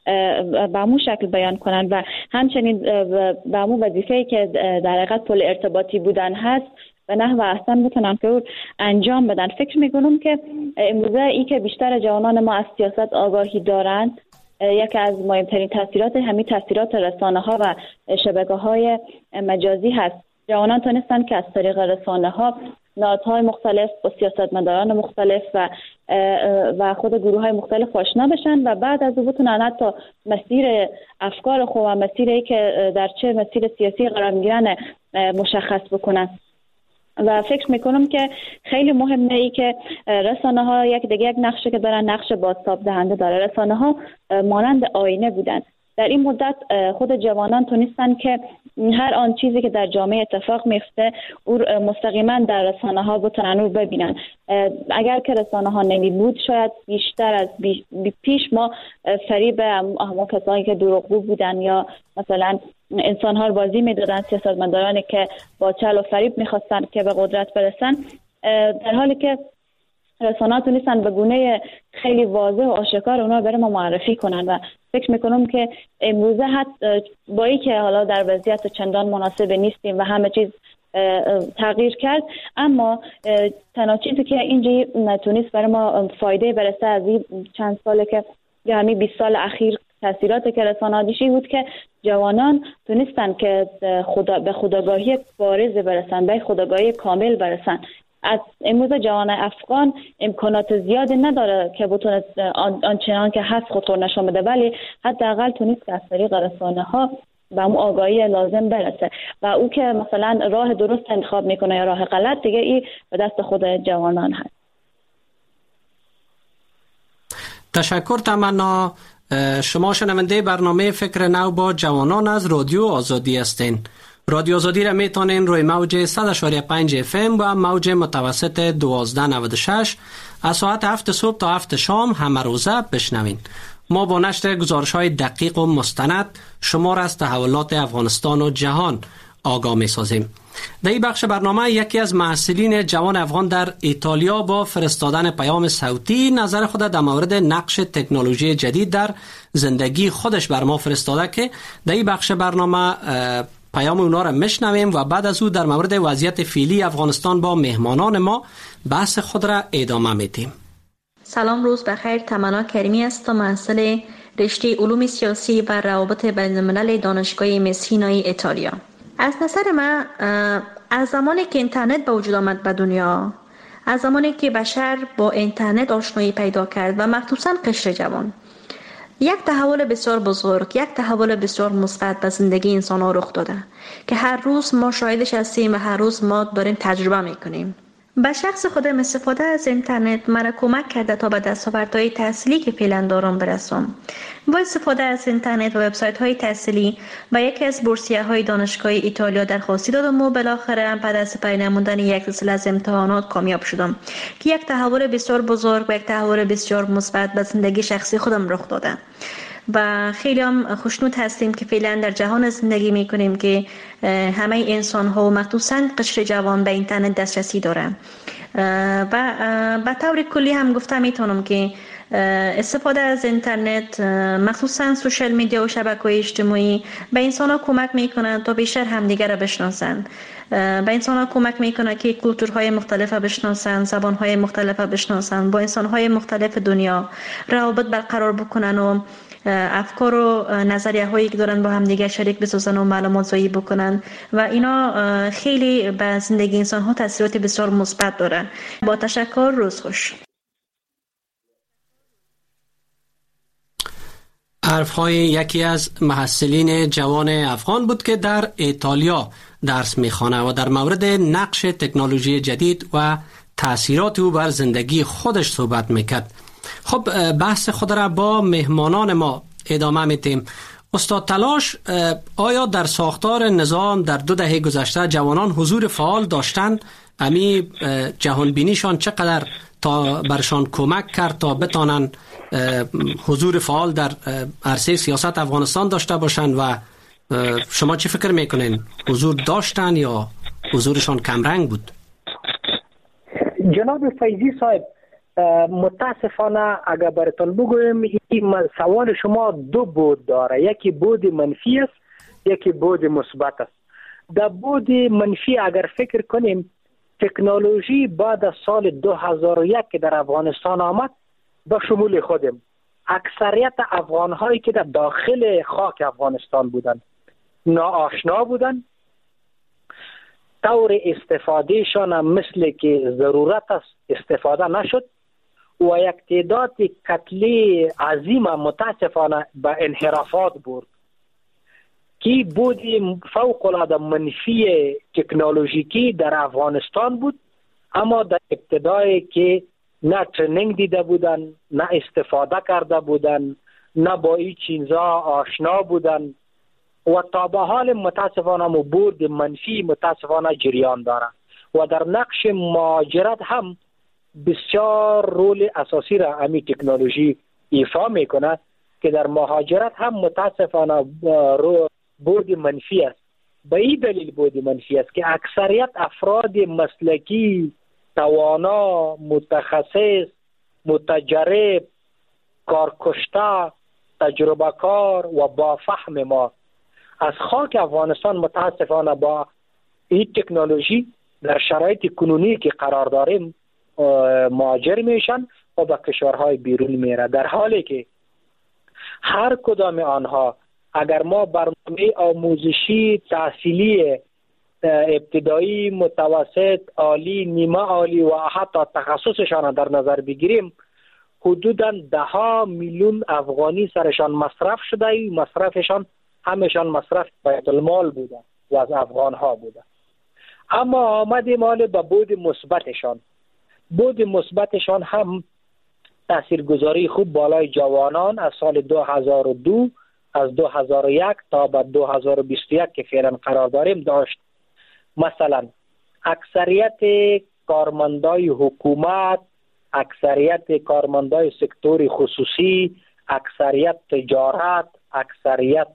به همون شکل بیان کنن و همچنین به همون وظیفه‌ای که در حقیقت پل ارتباطی بودن هست و نحو احسن بتونن که انجام بدن. فکر میکنم که امروزه ای که بیشتر جوانان ما از سیاست آگاهی دارند، یکی از مهمترین تاثیرات همین تاثیرات رسانه ها و شبکه های مجازی هست. جوانان تونستن که از طریق رسانه ها نهادهای مختلف با سیاستمداران مختلف و و خود گروه های مختلف آشنا بشن و بعد از او بتونن حتی مسیر افکار خود و مسیری که در چه مسیر سیاسی قرار میگیرن مشخص بکنن. و فکر میکنم که خیلی مهمه ای که رسانه ها یک دیگه یک نقشه که دارن، نقش بازتاب دهنده داره. رسانه ها مانند آینه بودن. در این مدت خود جوانان تونستن که هر آن چیزی که در جامعه اتفاق میفته او مستقیما در رسانه ها بتونن رو ببینن. اگر که رسانه ها نمی بود شاید بیشتر از بی پیش ما فریب همون کسانی که دروغگو بودن یا مثلا انسان ها رو بازی میدادن، سیاستمدارانی که با چل و فریب میخواستن که به قدرت برسن، در حالی که رسانه ها تونستن به گونه خیلی واضح و آشکار اونا برای ما معرفی کنن و فکر میکنم که امروزه حتی با ای که حالا در وضعیت چندان مناسب نیستیم و همه چیز تغییر کرد، اما تنها چیزی که اینجا نتونست برای ما فایده برسه از این چند ساله که یا همین بیست سال اخیر تاثیراتی که رسانه ها داشتی بود که جوانان تونستن که خدا به خودآگاهی بارز برسن، به خودآگاهی کامل برسن. از امروز جوان افغان امکانات زیادی نداره که بتونه آنچنان که هست خودخور نشون بده، ولی حداقل تونست که از طریق رسانه ها به اون آگاهی لازم برسه و او که مثلا راه درست انتخاب میکنه یا راه غلط دیگه ای به دست خود جوانان هست. تشکر تمنا. شما شنونده برنامه فکر نو با جوانان از رادیو آزادی هستین. رادیو آزادی را میتونین روی موج صد و پنج اف ام و موج متوسط دوازده نود و شش از ساعت هفت صبح تا هفت شام همه روزه بشنوین. ما با نشر گزارش های دقیق و مستند شما را از تحولات افغانستان و جهان آگاه می سازیم. در این بخش برنامه یکی از محصلین جوان افغان در ایتالیا با فرستادن پیام صوتی نظر خود در مورد نقش تکنولوژی جدید در زندگی خودش بر ما فرستاده که در این بخش برنامه پیام اونا را میشنویم و بعد از او در مورد وضعیت فعلی افغانستان با مهمانان ما بحث خود را ادامه میدیم. سلام، روز بخیر. تمنا کریمی است، محصل رشته علوم سیاسی و روابط بین الملل دانشگاه مسینای ایتالیا. از نظر من از زمانی که اینترنت به وجود آمد به دنیا، از زمانی که بشر با اینترنت آشنایی پیدا کرد و مخصوصا قشر جوان، یک تحول بسیار بزرگ، یک تحول بسیار مثبت به زندگی انسان ها رخ داده که هر روز ما شاهدش هستیم و هر روز ما داریم تجربه میکنیم. به شخص خودم استفاده از اینترنت مرا کمک کرده تا به دستاوردهای تحصیلی که فعلا دارم برسم. با استفاده از اینترنت و وبسایت های تحصیلی و یکی از بورسیه های دانشگاه ایتالیا درخواستی دادم و بالاخره بعد از پای نموندن یک سلسله از امتحانات کامیاب شدم که یک تحول بسیار بزرگ و یک تحول بسیار مثبت به زندگی شخصی خودم رخ داده. و خیلی هم خوشنود هستیم که فعلا در جهان زندگی میکنیم که همه انسان ها و مخصوصا قشر جوان به اینترنت دسترسی دارن و به طور کلی هم گفته میتونم که استفاده از اینترنت مخصوصا سوشال میدیا و شبکه‌های اجتماعی به انسان ها کمک میکنن تا بیشتر همدیگر را بشناسن، به انسان ها کمک میکنه که کلتورهای مختلف بشناسن، زبانهای مختلف بشناسن، با انسان های مختلف دنیا روابط برقرار بکنن و افکار و نظریه هایی که دارن با هم دیگه شریک بسازن و معلومات زایی بکنن و اینا خیلی به زندگی انسان ها تاثیرات بسیار مثبت داره. با تشکر، روز خوش. حرف‌های یکی از محصلین جوان افغان بود که در ایتالیا درس میخوانه و در مورد نقش تکنولوژی جدید و تأثیرات او بر زندگی خودش صحبت میکرد. خب بحث خود را با مهمانان ما ادامه میدیم. استاد تلاش، آیا در ساختار نظام در دو دهه گذشته جوانان حضور فعال داشتن؟ امی جهان بینیشان چقدر تا برشان کمک کرد تا بتانن حضور فعال در عرصه سیاست افغانستان داشته باشند و شما چی فکر میکنین؟ حضور داشتن یا حضورشان کمرنگ بود؟ جناب فیضی صاحب، متاسفانه اگر براتون بگویم این سوال شما دو بود داره، یکی بود منفی است، یکی بود مثبت است. در بود منفی اگر فکر کنیم تکنولوژی بعد از سال دو هزار و یک که در افغانستان آمد به شمول خودم اکثریت افغان هایی که در داخل خاک افغانستان بودند ناآشنا بودند، طور استفادهشان هم مثل که ضرورت است استفاده نشد و یک تعداد کتله عظیم متاسفانه به انحرافات برد که بود فوق العاده منفی تکنولوژیکی در افغانستان بود، اما در ابتدای که نه ترنینگ دیده بودن، نه استفاده کرده بودن، نه با این چیزا آشنا بودن و تا به حال متاسفانه برد منفی متاسفانه جریان داره و در نقش مهاجرت هم بسیار رول اساسی را امی تکنولوژی ایفا میکنه که در مهاجرت هم متاسفانه برد منفی است. به این دلیل برد منفی است که اکثریت افراد مسلکی، توانا، متخصص، متجرب، کارکشته، تجربه کار و با فهم ما از خاک افغانستان متاسفانه با این تکنولوژی در شرایط کنونی که قرار داریم مهاجر میشن و به کشورهای بیرون میره، در حالی که هر کدام آنها اگر ما برنامه آموزشی تحصیلی ابتدایی، متوسط، عالی، نیمه عالی و حتی تخصصشان در نظر بگیریم حدوداً ده ها میلیون افغانی سرشان مصرف شده ای مصرفشان همشان مصرف بیت المال بوده و از افغان ها بوده. اما آمدیم حال به بود مثبتشان. بود مثبتشان هم تاثیرگذاری خوب بالای جوانان از سال دو هزار و دو از دو هزار و یک تا به دو هزار و بیست و یک که فعلا قرار داریم داشت. مثلا اکثریت کارمندای حکومت، اکثریت کارمندای سکتور خصوصی، اکثریت تجارت، اکثریت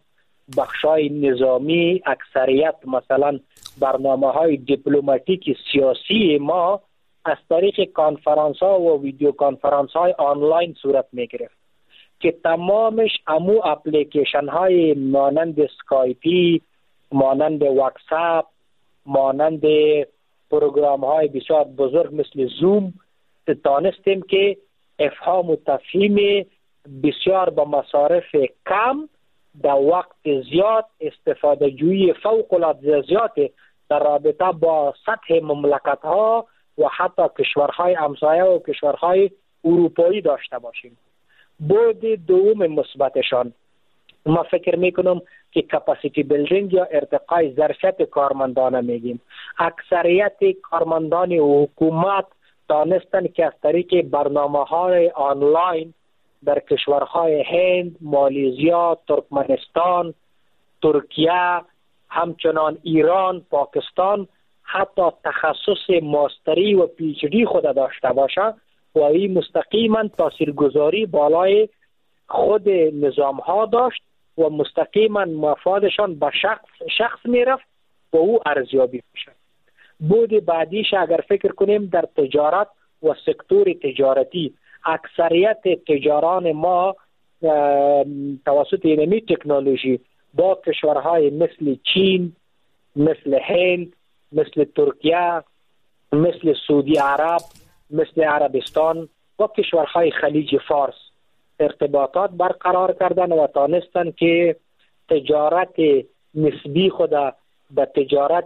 بخشای نظامی، اکثریت مثلا برنامه های دیپلماتیک سیاسی ما از طریق کانفرانس ها و ویدیو کانفرانس های آنلاین صورت می گرفت که تمامش امو اپلیکیشن های مانند اسکایپی، مانند واتساپ، مانند پروگرام های بسیار بزرگ مثل زوم تانستیم که افهام و تفهیم بسیار با مصارف کم در وقت زیاد استفاده جویی فوق العاده زیاد در رابطه با سطح مملکت ها و حتی کشورهای همسایه و کشورهای اروپایی داشته باشیم. بود دوم مثبتشان ما فکر میکنم که کپاسیتی بیلدینگ یا ارتقای ظرفیت کارمندانه میگیم. اکثریت کارمندان حکومت دانستن که از طریق برنامه های آنلاین در کشورهای هند، مالیزیا، ترکمنستان، ترکیه، همچنان ایران، پاکستان حتی تخصص ماستری و پی اچ دی خود داشته باشه و این مستقیما تاثیرگذاری بالای خود نظام ها داشت و مستقیما مفادشان به شخص شخص میرفت و او ارزیابی میشه. بود بعدیش اگر فکر کنیم در تجارت و سکتور تجارتی اکثریت تجاران ما توسط اینمی تکنولوژی با کشورهای مثل چین، مثل هند، مثل ترکیه، مثل سعودی عرب، مثل عربستان و کشورهای خلیج فارس ارتباطات برقرار کردن و تانستن که تجارت نسبی خود به تجارت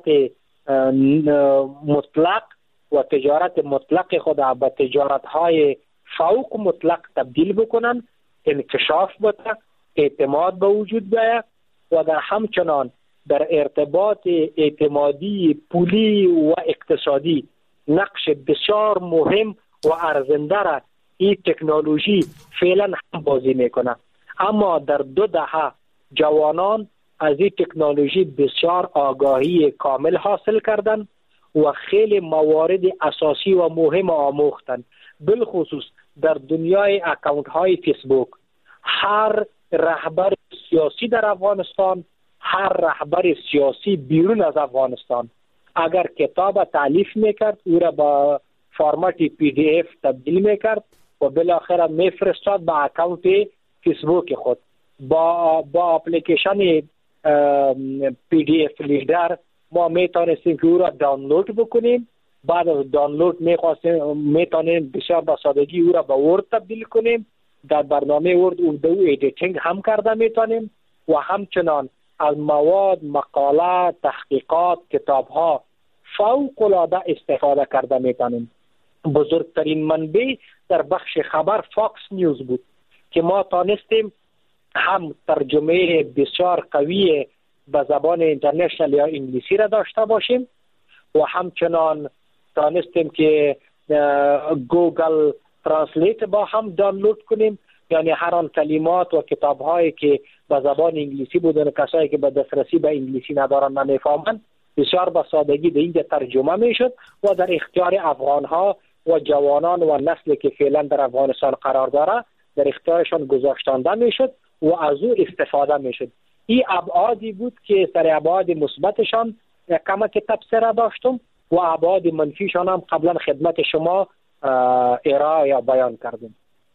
مطلق و تجارت مطلق خود به تجارت های فوق مطلق تبدیل بکنن، انکشاف بده، اعتماد به وجود بیاید و در همچنان در ارتباط اعتمادی پولی و اقتصادی نقش بسیار مهم و ارزنده را این تکنولوژی فعلا هم بازی میکنه. اما در دو دهه جوانان از این تکنولوژی بسیار آگاهی کامل حاصل کردن و خیلی موارد اساسی و مهم آموختن. بالخصوص در دنیای اکاونت های فیسبوک هر رهبر سیاسی در افغانستان، هر رهبر سیاسی بیرون از افغانستان اگر کتاب تالیف میکرد او را با فرمت پی دی اف تبدیل میکرد و بالاخره میفرستاد با اکاونت فیسبوک خود. با با اپلیکیشن پی دی اف لیدر ما میتونستیم که او را دانلود بکنیم. بعد از دانلود میخواستیم میتونیم بسیار با سادگی او را به ورد تبدیل کنیم. در برنامه ورد او دو ایدیتینگ هم کرده میتونیم و همچنان از مواد، مقاله، تحقیقات، کتاب ها فوق العاده استفاده کرده میتونیم. بزرگترین منبع در بخش خبر فاکس نیوز بود که ما تانستیم هم ترجمه بسیار قوی به زبان اینترنشنال یا انگلیسی را داشته باشیم و همچنان تانستیم که گوگل ترنسلیت با هم دانلود کنیم، یعنی هر آن کلمات و کتاب هایی که به زبان انگلیسی بودن کسایی که به دسترسی به انگلیسی ندارن نمیفهمن بسیار با سادگی به اینجا ترجمه میشد و در اختیار افغان ها و جوانان و نسلی که فعلا در افغانستان قرار داره در اختیارشان گذاشتنده میشد و از او استفاده میشد. این ابعادی بود که سر ابعاد مثبتشان کمک تبصره داشتم و ابعاد منفیشان هم قبلا خدمت شما ارائه یا بیان کردیم.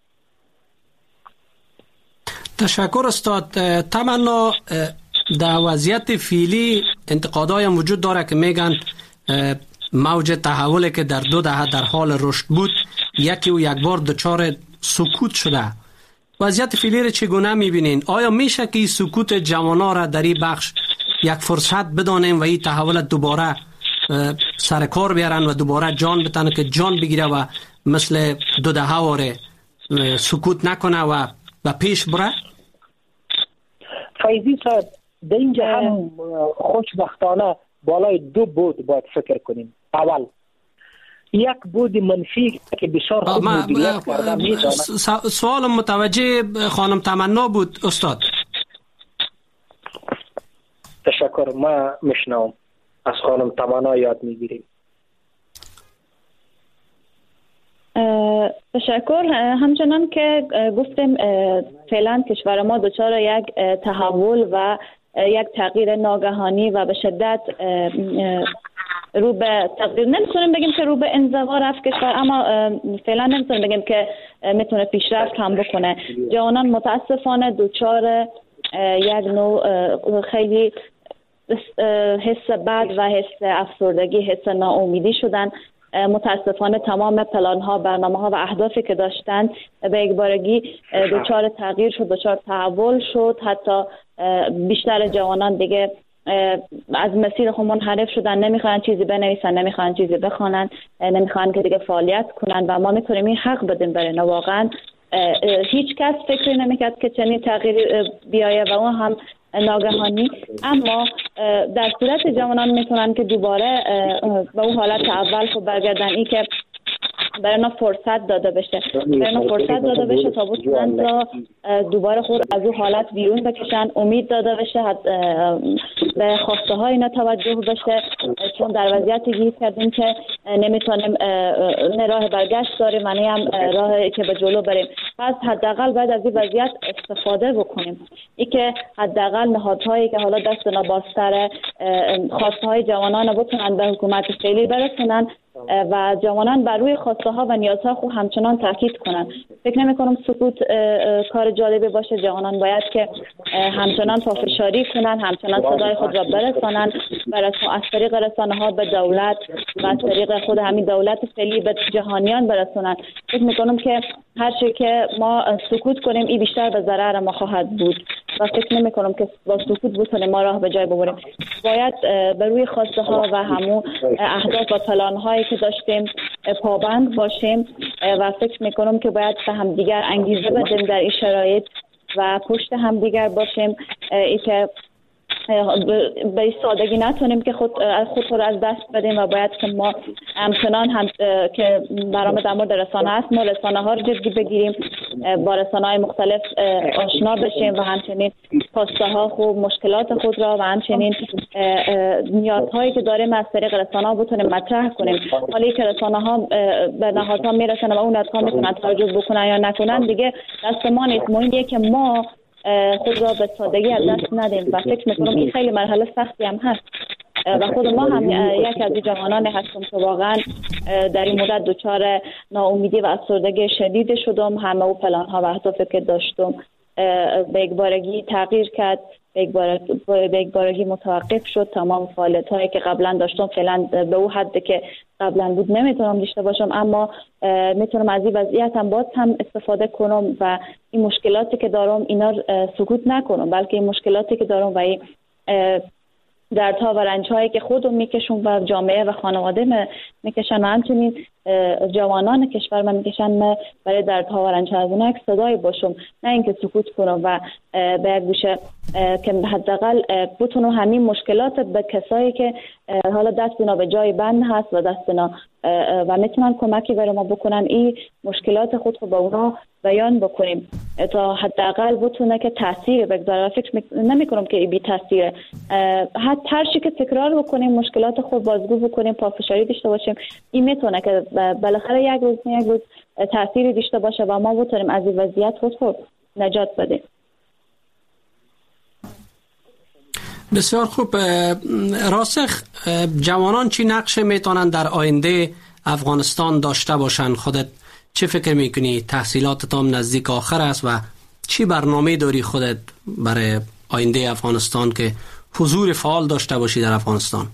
تشکر استاد. تمنا در وضعیت فعلی انتقادای هم وجود داره که میگن موج تحولی که در دو دهه در حال رشد بود یکی و یک بار دچار سکوت شده. وضعیت فعلی را چگونه میبینین؟ آیا میشه که این سکوت جوانا را در این بخش یک فرصت بدانیم و این تحول دوباره سر کار بیارن و دوباره جان بتن که جان بگیره و مثل دو دهه واره سکوت نکنه و و پیش بره؟ فیضی صاحب در اینجا هم خوشبختانه بالای دو بود باید فکر کنیم. اول یک بود منفی که بسیار خوب مدیریت کرده میدانه. سوال متوجه خانم تمنا بود استاد. تشکر. ما مشنوم از خانم تمنا یاد میگیریم. تشکر. همچنان که گفتیم فعلا کشور ما دچار یک تحول و یک تغییر ناگهانی و به شدت رو به تغییر، نمیتونیم بگیم که رو به انزوا رفت کشور، اما فعلا نمیتونیم بگیم که میتونه پیشرفت هم بکنه. جوانان متاسفانه دوچار یک نوع خیلی حس بد و حس افسردگی، حس ناامیدی شدن. متاسفانه تمام پلان ها، برنامه ها و اهدافی که داشتن به یک بارگی دچار تغییر شد، دچار تحول شد. حتی بیشتر جوانان دیگه از مسیر خود منحرف شدن، نمیخوان چیزی بنویسن، نمیخوان چیزی بخوانن، نمیخوان که دیگه فعالیت کنن و ما میتونیم این حق بدیم برای اینا. واقعا هیچ کس فکر نمیکرد که چنین تغییر بیایه و اون هم ناگهانی. اما در صورت جوانان میتونن که دوباره به اون حالت اول خود برگردن، این که برای اینا فرصت داده بشه، برای اینا فرصت داده بشه تا بتونن تا دوباره خود از اون حالت بیرون بکشن، امید داده بشه، به خواسته های اینا توجه بشه، چون در وضعیتی گیر کردیم که نمیتونیم، نه راه برگشت داریم و نه هم راهی که به جلو بریم. پس حداقل باید از این وضعیت استفاده بکنیم. این که حداقل نهادهایی که حالا دست نباستر خواسته های جوانان بتونن به حکومت فعلی برسونن و جوانان بر روی خواسته ها و نیازها خود همچنان تاکید کنن. فکر نمی کنم سکوت کار جالبی باشه. جوانان باید که همچنان پافشاری کنن، همچنان صدای خود را برسانن و از طریق رسانه ها به دولت و از طریق خود همین دولت فعلی به جهانیان برسونن. فکر می کنم که هر چی که ما سکوت کنیم این بیشتر به ضرر ما خواهد بود و فکر نمی کنم که با سکوت بتونیم ما راه به جای ببریم. باید بر روی خواسته ها و همون اهداف و پلان هایی که داشتیم پابند باشیم و فکر می کنم که باید به هم دیگر انگیزه بدیم در این شرایط و پشت هم دیگر باشیم. ای که به سادگی نتونیم که خود خود رو از دست بدیم و باید که ما همچنان هم که برنامه در مورد رسانه هست، ما رسانه ها رو جدی بگیریم، با رسانه های مختلف آشنا بشیم و همچنین خواسته ها خوب مشکلات خود را و همچنین نیازهایی که داریم از طریق رسانه ها بتونیم مطرح کنیم. حالی که رسانه ها به نهادها میرسن و اون نهادها میتونن توجه بکنن یا نکنن دیگه دست ما نیست. مهمه که ما خود را به سادگی از دست ندیم و فکر میکنم این خیلی مرحله سختی هم هست و خود ما هم یک از جوانان هستم که واقعا در این مدت دچار ناامیدی و افسردگی شدید شدم. همه او پلان ها و اهدافی که داشتم به یک بارگی تغییر کرد، به یک بارگی متوقف شد. تمام فعالیت هایی که قبلا داشتم فعلا به او حد که قبلا بود نمیتونم داشته باشم، اما میتونم از این وضعیت هم باز هم استفاده کنم و این مشکلاتی که دارم اینا سکوت نکنم، بلکه این مشکلاتی که دارم و این دردها و رنجهایی که خودم میکشم و جامعه و خانواده میکشن و همچنین جوانان کشور من میکشن، برای دردها و رنجها از اونها یک صدای باشم، نه اینکه سکوت کنم و به یک گوشه که حداقل بتونم همین مشکلات به کسایی که حالا دست اینا به جای بند هست و دست اینا و میتونن کمکی برای ما بکنن این مشکلات خود رو با اونا بیان بکنیم تا حداقل بتونه که تاثیر بگذاره. فکر نمی کنم که بی تاثیره. حتی هر چی که تکرار بکنیم، مشکلات خود بازگو بکنیم، پافشاری داشته باشیم، این میتونه که بالاخره یک روز یک روز تاثیری داشته باشه و ما بتونیم از این وضعیت خود خود نجات بدیم. بسیار خوب. راسخ، جوانان چی نقش میتونن در آینده افغانستان داشته باشن؟ خودت چه فکر میکنی؟ تحصیلاتت هم نزدیک آخر است و چی برنامه داری خودت برای آینده افغانستان که حضور فعال داشته باشی در افغانستان؟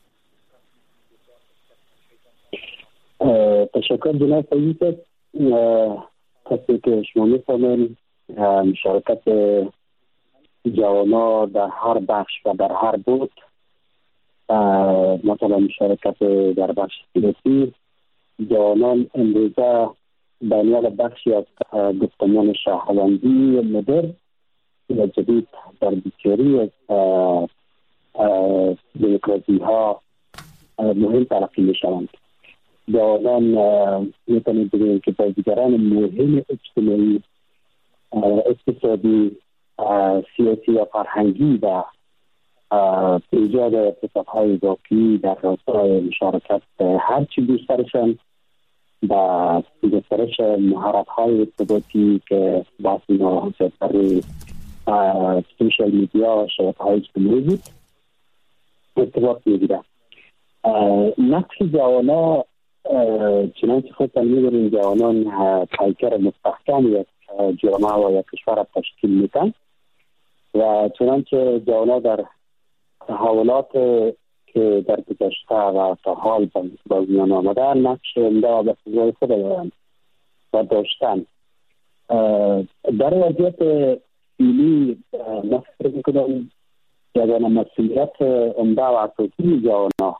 تشکر جناب فیض. کسی که شما میفهمین مشارکت جوانا در هر بخش و در هر بود، مثلا مشارکت در بخش سیاسی، جوانان امروزه بنیاد بخشی از گفتمان شهروندی مدرن و جدید در بسیاری از دموکراسی ها مهم تلقی می شوند. جوانان میتونید بگوییم که بازیگران مهم اجتماعی، اقتصادی، سیاسی و فرهنگی و ایجاد اتفاقهای واقعی در راستای مشارکت هر چی بیشترشان و گسترش مهارت‌های ارتباطی که باعث اینا برای سوشال میدیا و شبکه‌های اجتماعی بود ارتباط میگیره. نقش جوانا چنانچه خودتان می‌دونید جوانان پیکر مستحکم یک جامعه و یک کشور تشکیل میدن و چنانچه جوانا در تحولات که در گذشته و تا حال با میان آمده نقش عمده و بسیاری خود دارند و داشتن. در وضعیت فعلی من فکر می‌کنم جوانا مسئولیت عمده و اساسی جوانا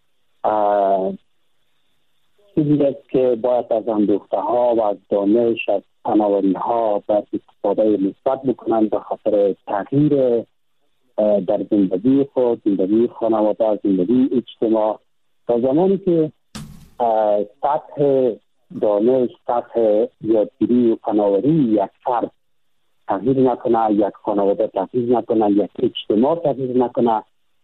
چیزی است که باید از اندوخته ها و از دانش از فناوری ها باید استفاده مثبت بکنند به خاطر تغییر در زندگی خود، زندگی خانواده، زندگی اجتماع. تا زمانی که سطح دانش، سطح یادگیری و فناوری یک فرد تغییر نکنه، یک خانواده تغییر نکنه، یک اجتماع تغییر نکنه،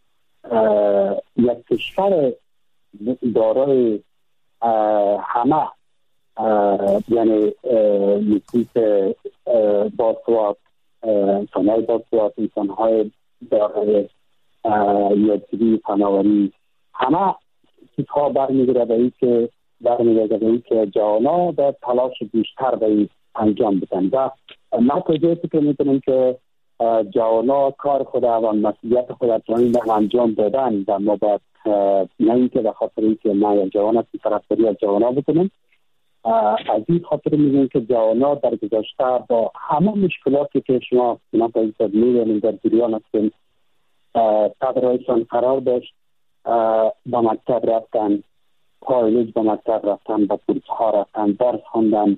یک کشور دارای همه یعنی مثل باسواد، انسانهای باسواد، انسانهای دارای یادگیری فناوری، همه چیزها برمیگرده به این که برمیگرده به این که جوانا باید تلاش بیشتر به این انجام بدن و ما کجایی که میتونیم که جوانا کار خود و مسئولیت خود را انجام دادن و ما باید نه اینکه به خاطر اینکه ما یک جوان هستیم طرفداری از جوانا بکنیم. از این خاطر میگیم که جوانا در گذشته با همه مشکلاتی که شما مثلا می‌بینید در جریان هستیم صدرایشان قرار داشت، با مکتب رفتن، کالج با مکتب رفتن، با کورس ها رفتن، درس خواندن،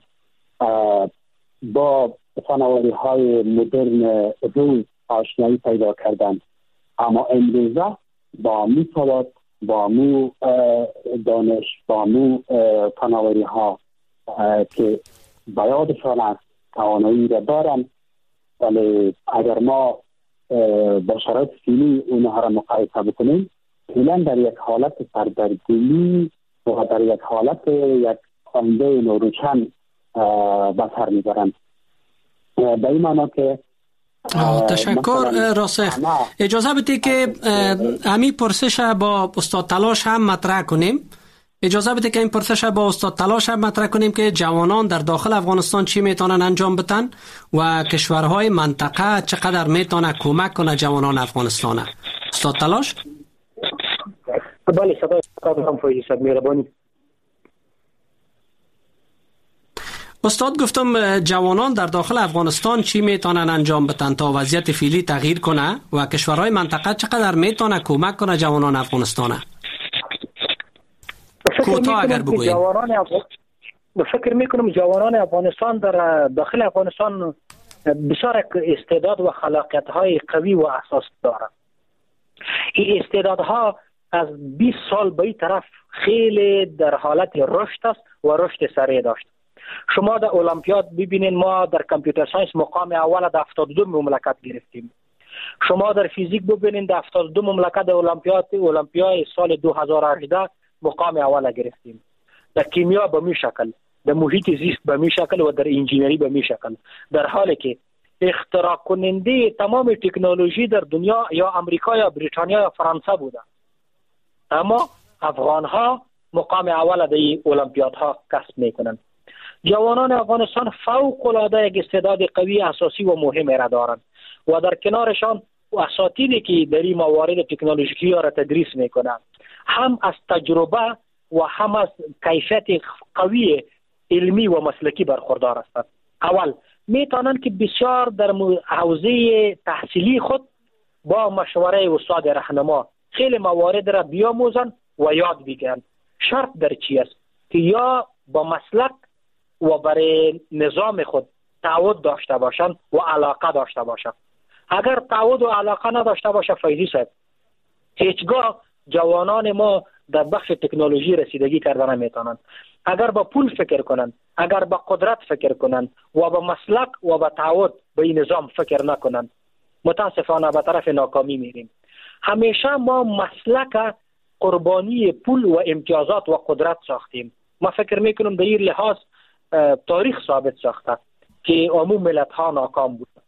با فناوری های مدرن روز آشنایی پیدا کردن. اما امروزه با مو سواد، با مو دانش، با مو فناوری ها که بیادشان است توانایی را دارن، ولی اگر ما با شرایط فعلی اونها را مقایسه بکنیم فعلا در یک حالت سردرگمی و در یک حالت یک خانده نوروشن بسر میبرند. به این معنا که تشکر راسخ. اجازه بدید که همین پرسش با استاد تلاش هم مطرح کنیم. اجازه بده که این پرسش با استاد تلاش هم مطرح کنیم که جوانان در داخل افغانستان چی میتونن انجام بدن و کشورهای منطقه چقدر میتونه کمک کنه جوانان افغانستان. استاد تلاش؟ بله صدای هم فایده صد مهربانی. استاد گفتم جوانان در داخل افغانستان چی میتونن انجام بدن تا وضعیت فعلی تغییر کنه و کشورهای منطقه چقدر میتونه کمک کنه جوانان افغانستان. کوتاه اگر بگویید. جوانان افغان... فکر میکنم جوانان افغانستان در داخل افغانستان بسیار استعداد و خلاقیت های قوی و اساسی دارند. این استعدادها از بیست سال به این طرف خیلی در حالت رشد است و رشد سریع داشت. شما در المپیاد ببینید ما در کامپیوتر ساینس مقام اول در هفتاد و دو مملکت گرفتیم. شما در فیزیک ببینید در هفتاد و دو مملکت در المپیاد المپیاد سال دو هزار و هجده مقام اول گرفتیم. در کیمیا به می شکل، در محیط زیست به می شکل و در انجینری به می شکل، در حالی که اختراع کننده تمام تکنولوژی در دنیا یا امریکا یا بریتانیا یا فرانسه بوده، اما افغان ها مقام اول در این المپیاد ها کسب میکنند. جوانان افغانستان فوق العاده یک استعداد قوی اساسی و مهم را دارند و در کنارشان اساتیدی که در این موارد تکنولوژیکی را تدریس میکنند هم از تجربه و هم از کیفیت قوی علمی و مسلکی برخوردار هستند. اول میتونند که بسیار در حوزه تحصیلی خود با مشوره استاد راهنما خیلی موارد را بیاموزند و یاد بگیرند. شرط در چی است که یا با مسلک و برای نظام خود تعهد داشته باشند و علاقه داشته باشند. اگر تعهد و علاقه نداشته باشه فیضی صاحب هیچگاه جوانان ما در بخش تکنولوژی رسیدگی کردن نمیتونند. اگر با پول فکر کنند، اگر با قدرت فکر کنند و با مسلک و با تعهد به این نظام فکر نکنند متاسفانه به طرف ناکامی میریم. همیشه ما مسلک قربانی پول و امتیازات و قدرت ساختیم. ما فکر میکنم در این لحاظ تاریخ ثابت ساخته که عموم ملت ها ناکام بود.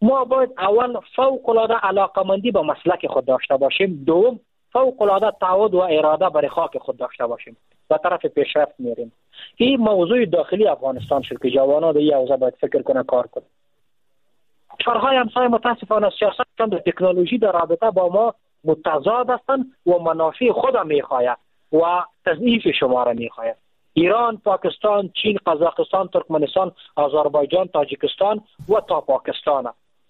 ما باید اول فوق العاده علاقمندی به مسلک خود داشته باشیم. دوم فوق العاده تعهد و اراده برای خاک خود داشته باشیم. به طرف پیشرفت میریم. این موضوع داخلی افغانستان شد که جوانان در این حوزه باید فکر کنه، کار کنه. کشورهای همسایه متاسفانه سیاستشان در تکنولوژی در رابطه با ما متضاد هستند و منافع خود میخواهد و تضعیف شما را میخواهد. ایران، پاکستان، چین، قزاقستان، ترکمنستان، آذربایجان، تاجیکستان و تا پاکستان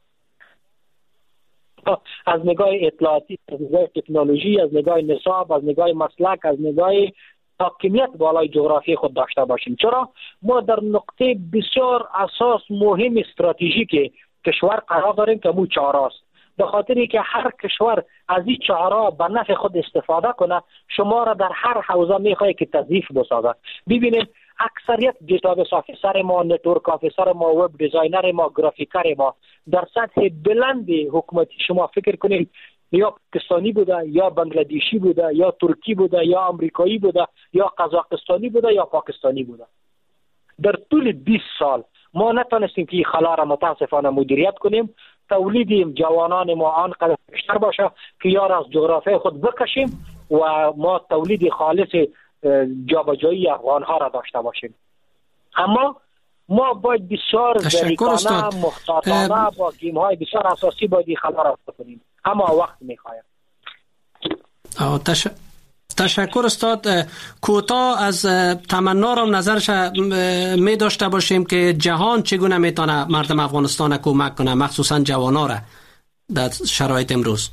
از نگاه اطلاعاتی، از نگاه تکنولوژی، از نگاه نصاب، از نگاه مسلک، از نگاه حاکمیت بالای جغرافی خود داشته باشیم. چرا ما در نقطه بسیار اساس مهم استراتژیک کشور قرار داریم که مو چهار است. به خاطری که هر کشور از این چهارها به نفع خود استفاده کنه، شما را در هر حوزه میخواد که تضعیف بسازه. ببینید اکثریت دیتابیس آفیسر ما، نتورک آفیسر ما، وب دیزاینر ما، گرافیکر ما در سطح بلند حکومتی شما فکر کنید یا پاکستانی بوده، یا بنگلادیشی بوده، یا ترکی بوده، یا آمریکایی بوده، یا قزاقستانی بوده، یا پاکستانی بوده. در طول بیست سال ما نتونستیم که این خلا را متاسفانه مدیریت کنیم. تولیدیم جوانان ما آنقدر بیشتر باشه که یار از جغرافی خود بکشیم و ما تولید خالص جابجایی افغانها را داشته باشیم. اما ما باید بسیار ذریعانه، محتاطانه با گیم‌های بسیار اساسی باید این خلا را کنیم. اما وقت می‌خواهد. تش... تشکر استاد. کوتاه از تمنا را نظرش می داشته باشیم که جهان چگونه میتونه مردم افغانستان کمک کنه، مخصوصا جوانا را در شرایط امروز.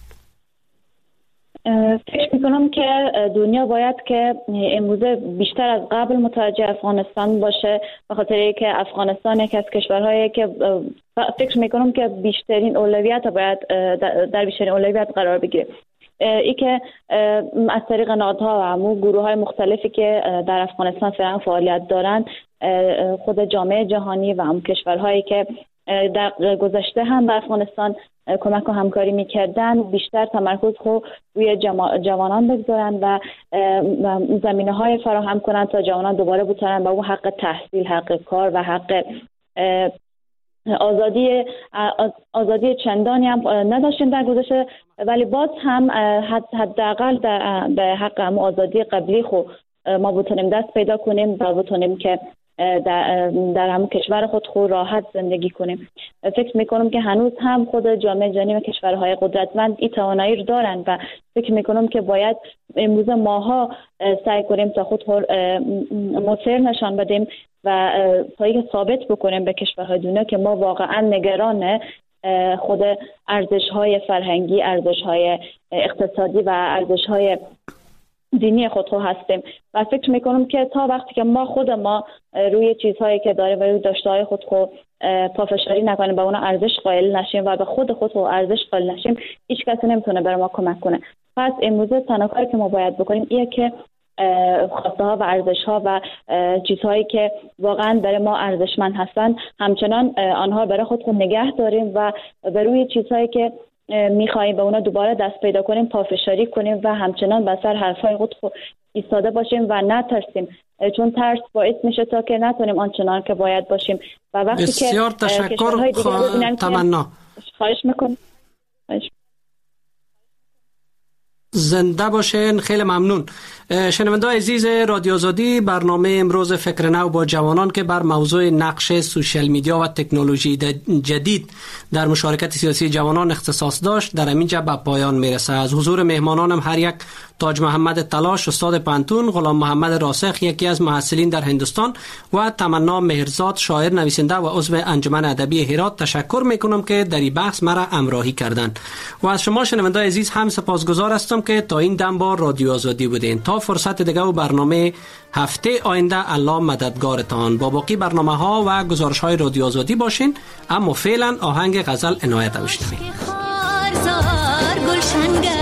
فکر میکنم که دنیا باید که امروزه بیشتر از قبل متوجه افغانستان باشه، به خاطر که افغانستان یک از کشورهایی که فکر میکنم که بیشترین اولویت باید در بیشترین اولویت قرار بگیره. ای که از طریق نهادها و همون گروه های مختلفی که در افغانستان فعلا فعالیت دارند، خود جامعه جهانی و هم کشورهایی که در گذشته هم به افغانستان کمک و همکاری میکردن بیشتر تمرکز خود روی جوانان بگذارن و زمینه های فراهم کنن تا جوانان دوباره بتونن به اون حق تحصیل، حق کار و حق آزادی آزادی چندانی هم نداشتیم در گذشته، ولی باز هم حداقل به حق هم آزادی قبلی خود ما بتونیم دست پیدا کنیم و بتونیم که در, در همون کشور خود خود راحت زندگی کنیم. فکر میکنم که هنوز هم خود جامعه جهانی و کشورهای قدرتمند این توانایی رو دارن و فکر میکنم که باید امروز ماها سعی کنیم تا خود مصر نشان بدیم و تا اینکه ثابت بکنیم به کشورهای دنیا که ما واقعا نگران خود ارزش‌های فرهنگی، ارزش‌های اقتصادی و ارزش‌های دینی خود خود هستیم. و فکر میکنم که تا وقتی که ما خود ما روی چیزهایی که داره و روی داشته‌های خود خود پافشاری نکنیم، به اونا ارزش قائل نشیم و به خود خود خود ارزش قائل نشیم، هیچ کسی نمیتونه برای ما کمک کنه. پس امروزه تنها کاری که ما باید بکنیم اینه که خواسته ها و ارزش ها و چیزهایی که واقعا برای ما ارزشمند هستن همچنان آنها برای خود خود نگه داریم و بر روی چیزهایی که میخواییم به اونا دوباره دست پیدا کنیم پافشاری کنیم و همچنان بر سر حرفای خود خود ایستاده باشیم و نترسیم، چون ترس باعث میشه تا که نتونیم آنچنان که باید باشیم. و وقتی بسیار که تشکر خوا... تمنا خواهش میکنم. زنده باشین. خیلی ممنون. شنونده‌های عزیز رادیو آزادی، برنامه امروز فکر نو با جوانان که بر موضوع نقش سوشال میدیا و تکنولوژی جدید در مشارکت سیاسی جوانان اختصاص داشت در همینجا به پایان میرسه. از حضور مهمانانم هر یک تاج محمد تلاش استاد پانتون، غلام محمد راسخ یکی از محصلین در هندوستان و تمنا مهرزاد شاعر، نویسنده و عضو انجمن ادبی هرات تشکر میکنم که در این بحث مرا همراهی کردند. و از شما شنونده‌های عزیز هم سپاسگزار هستم که تا این دم با رادیو آزادی بودین. تا فرصت دیگه و برنامه هفته آینده الله مددگارتان. با باقی برنامه ها و گزارش های رادیو آزادی باشین، اما فعلا آهنگ غزل عنایت بشنوید.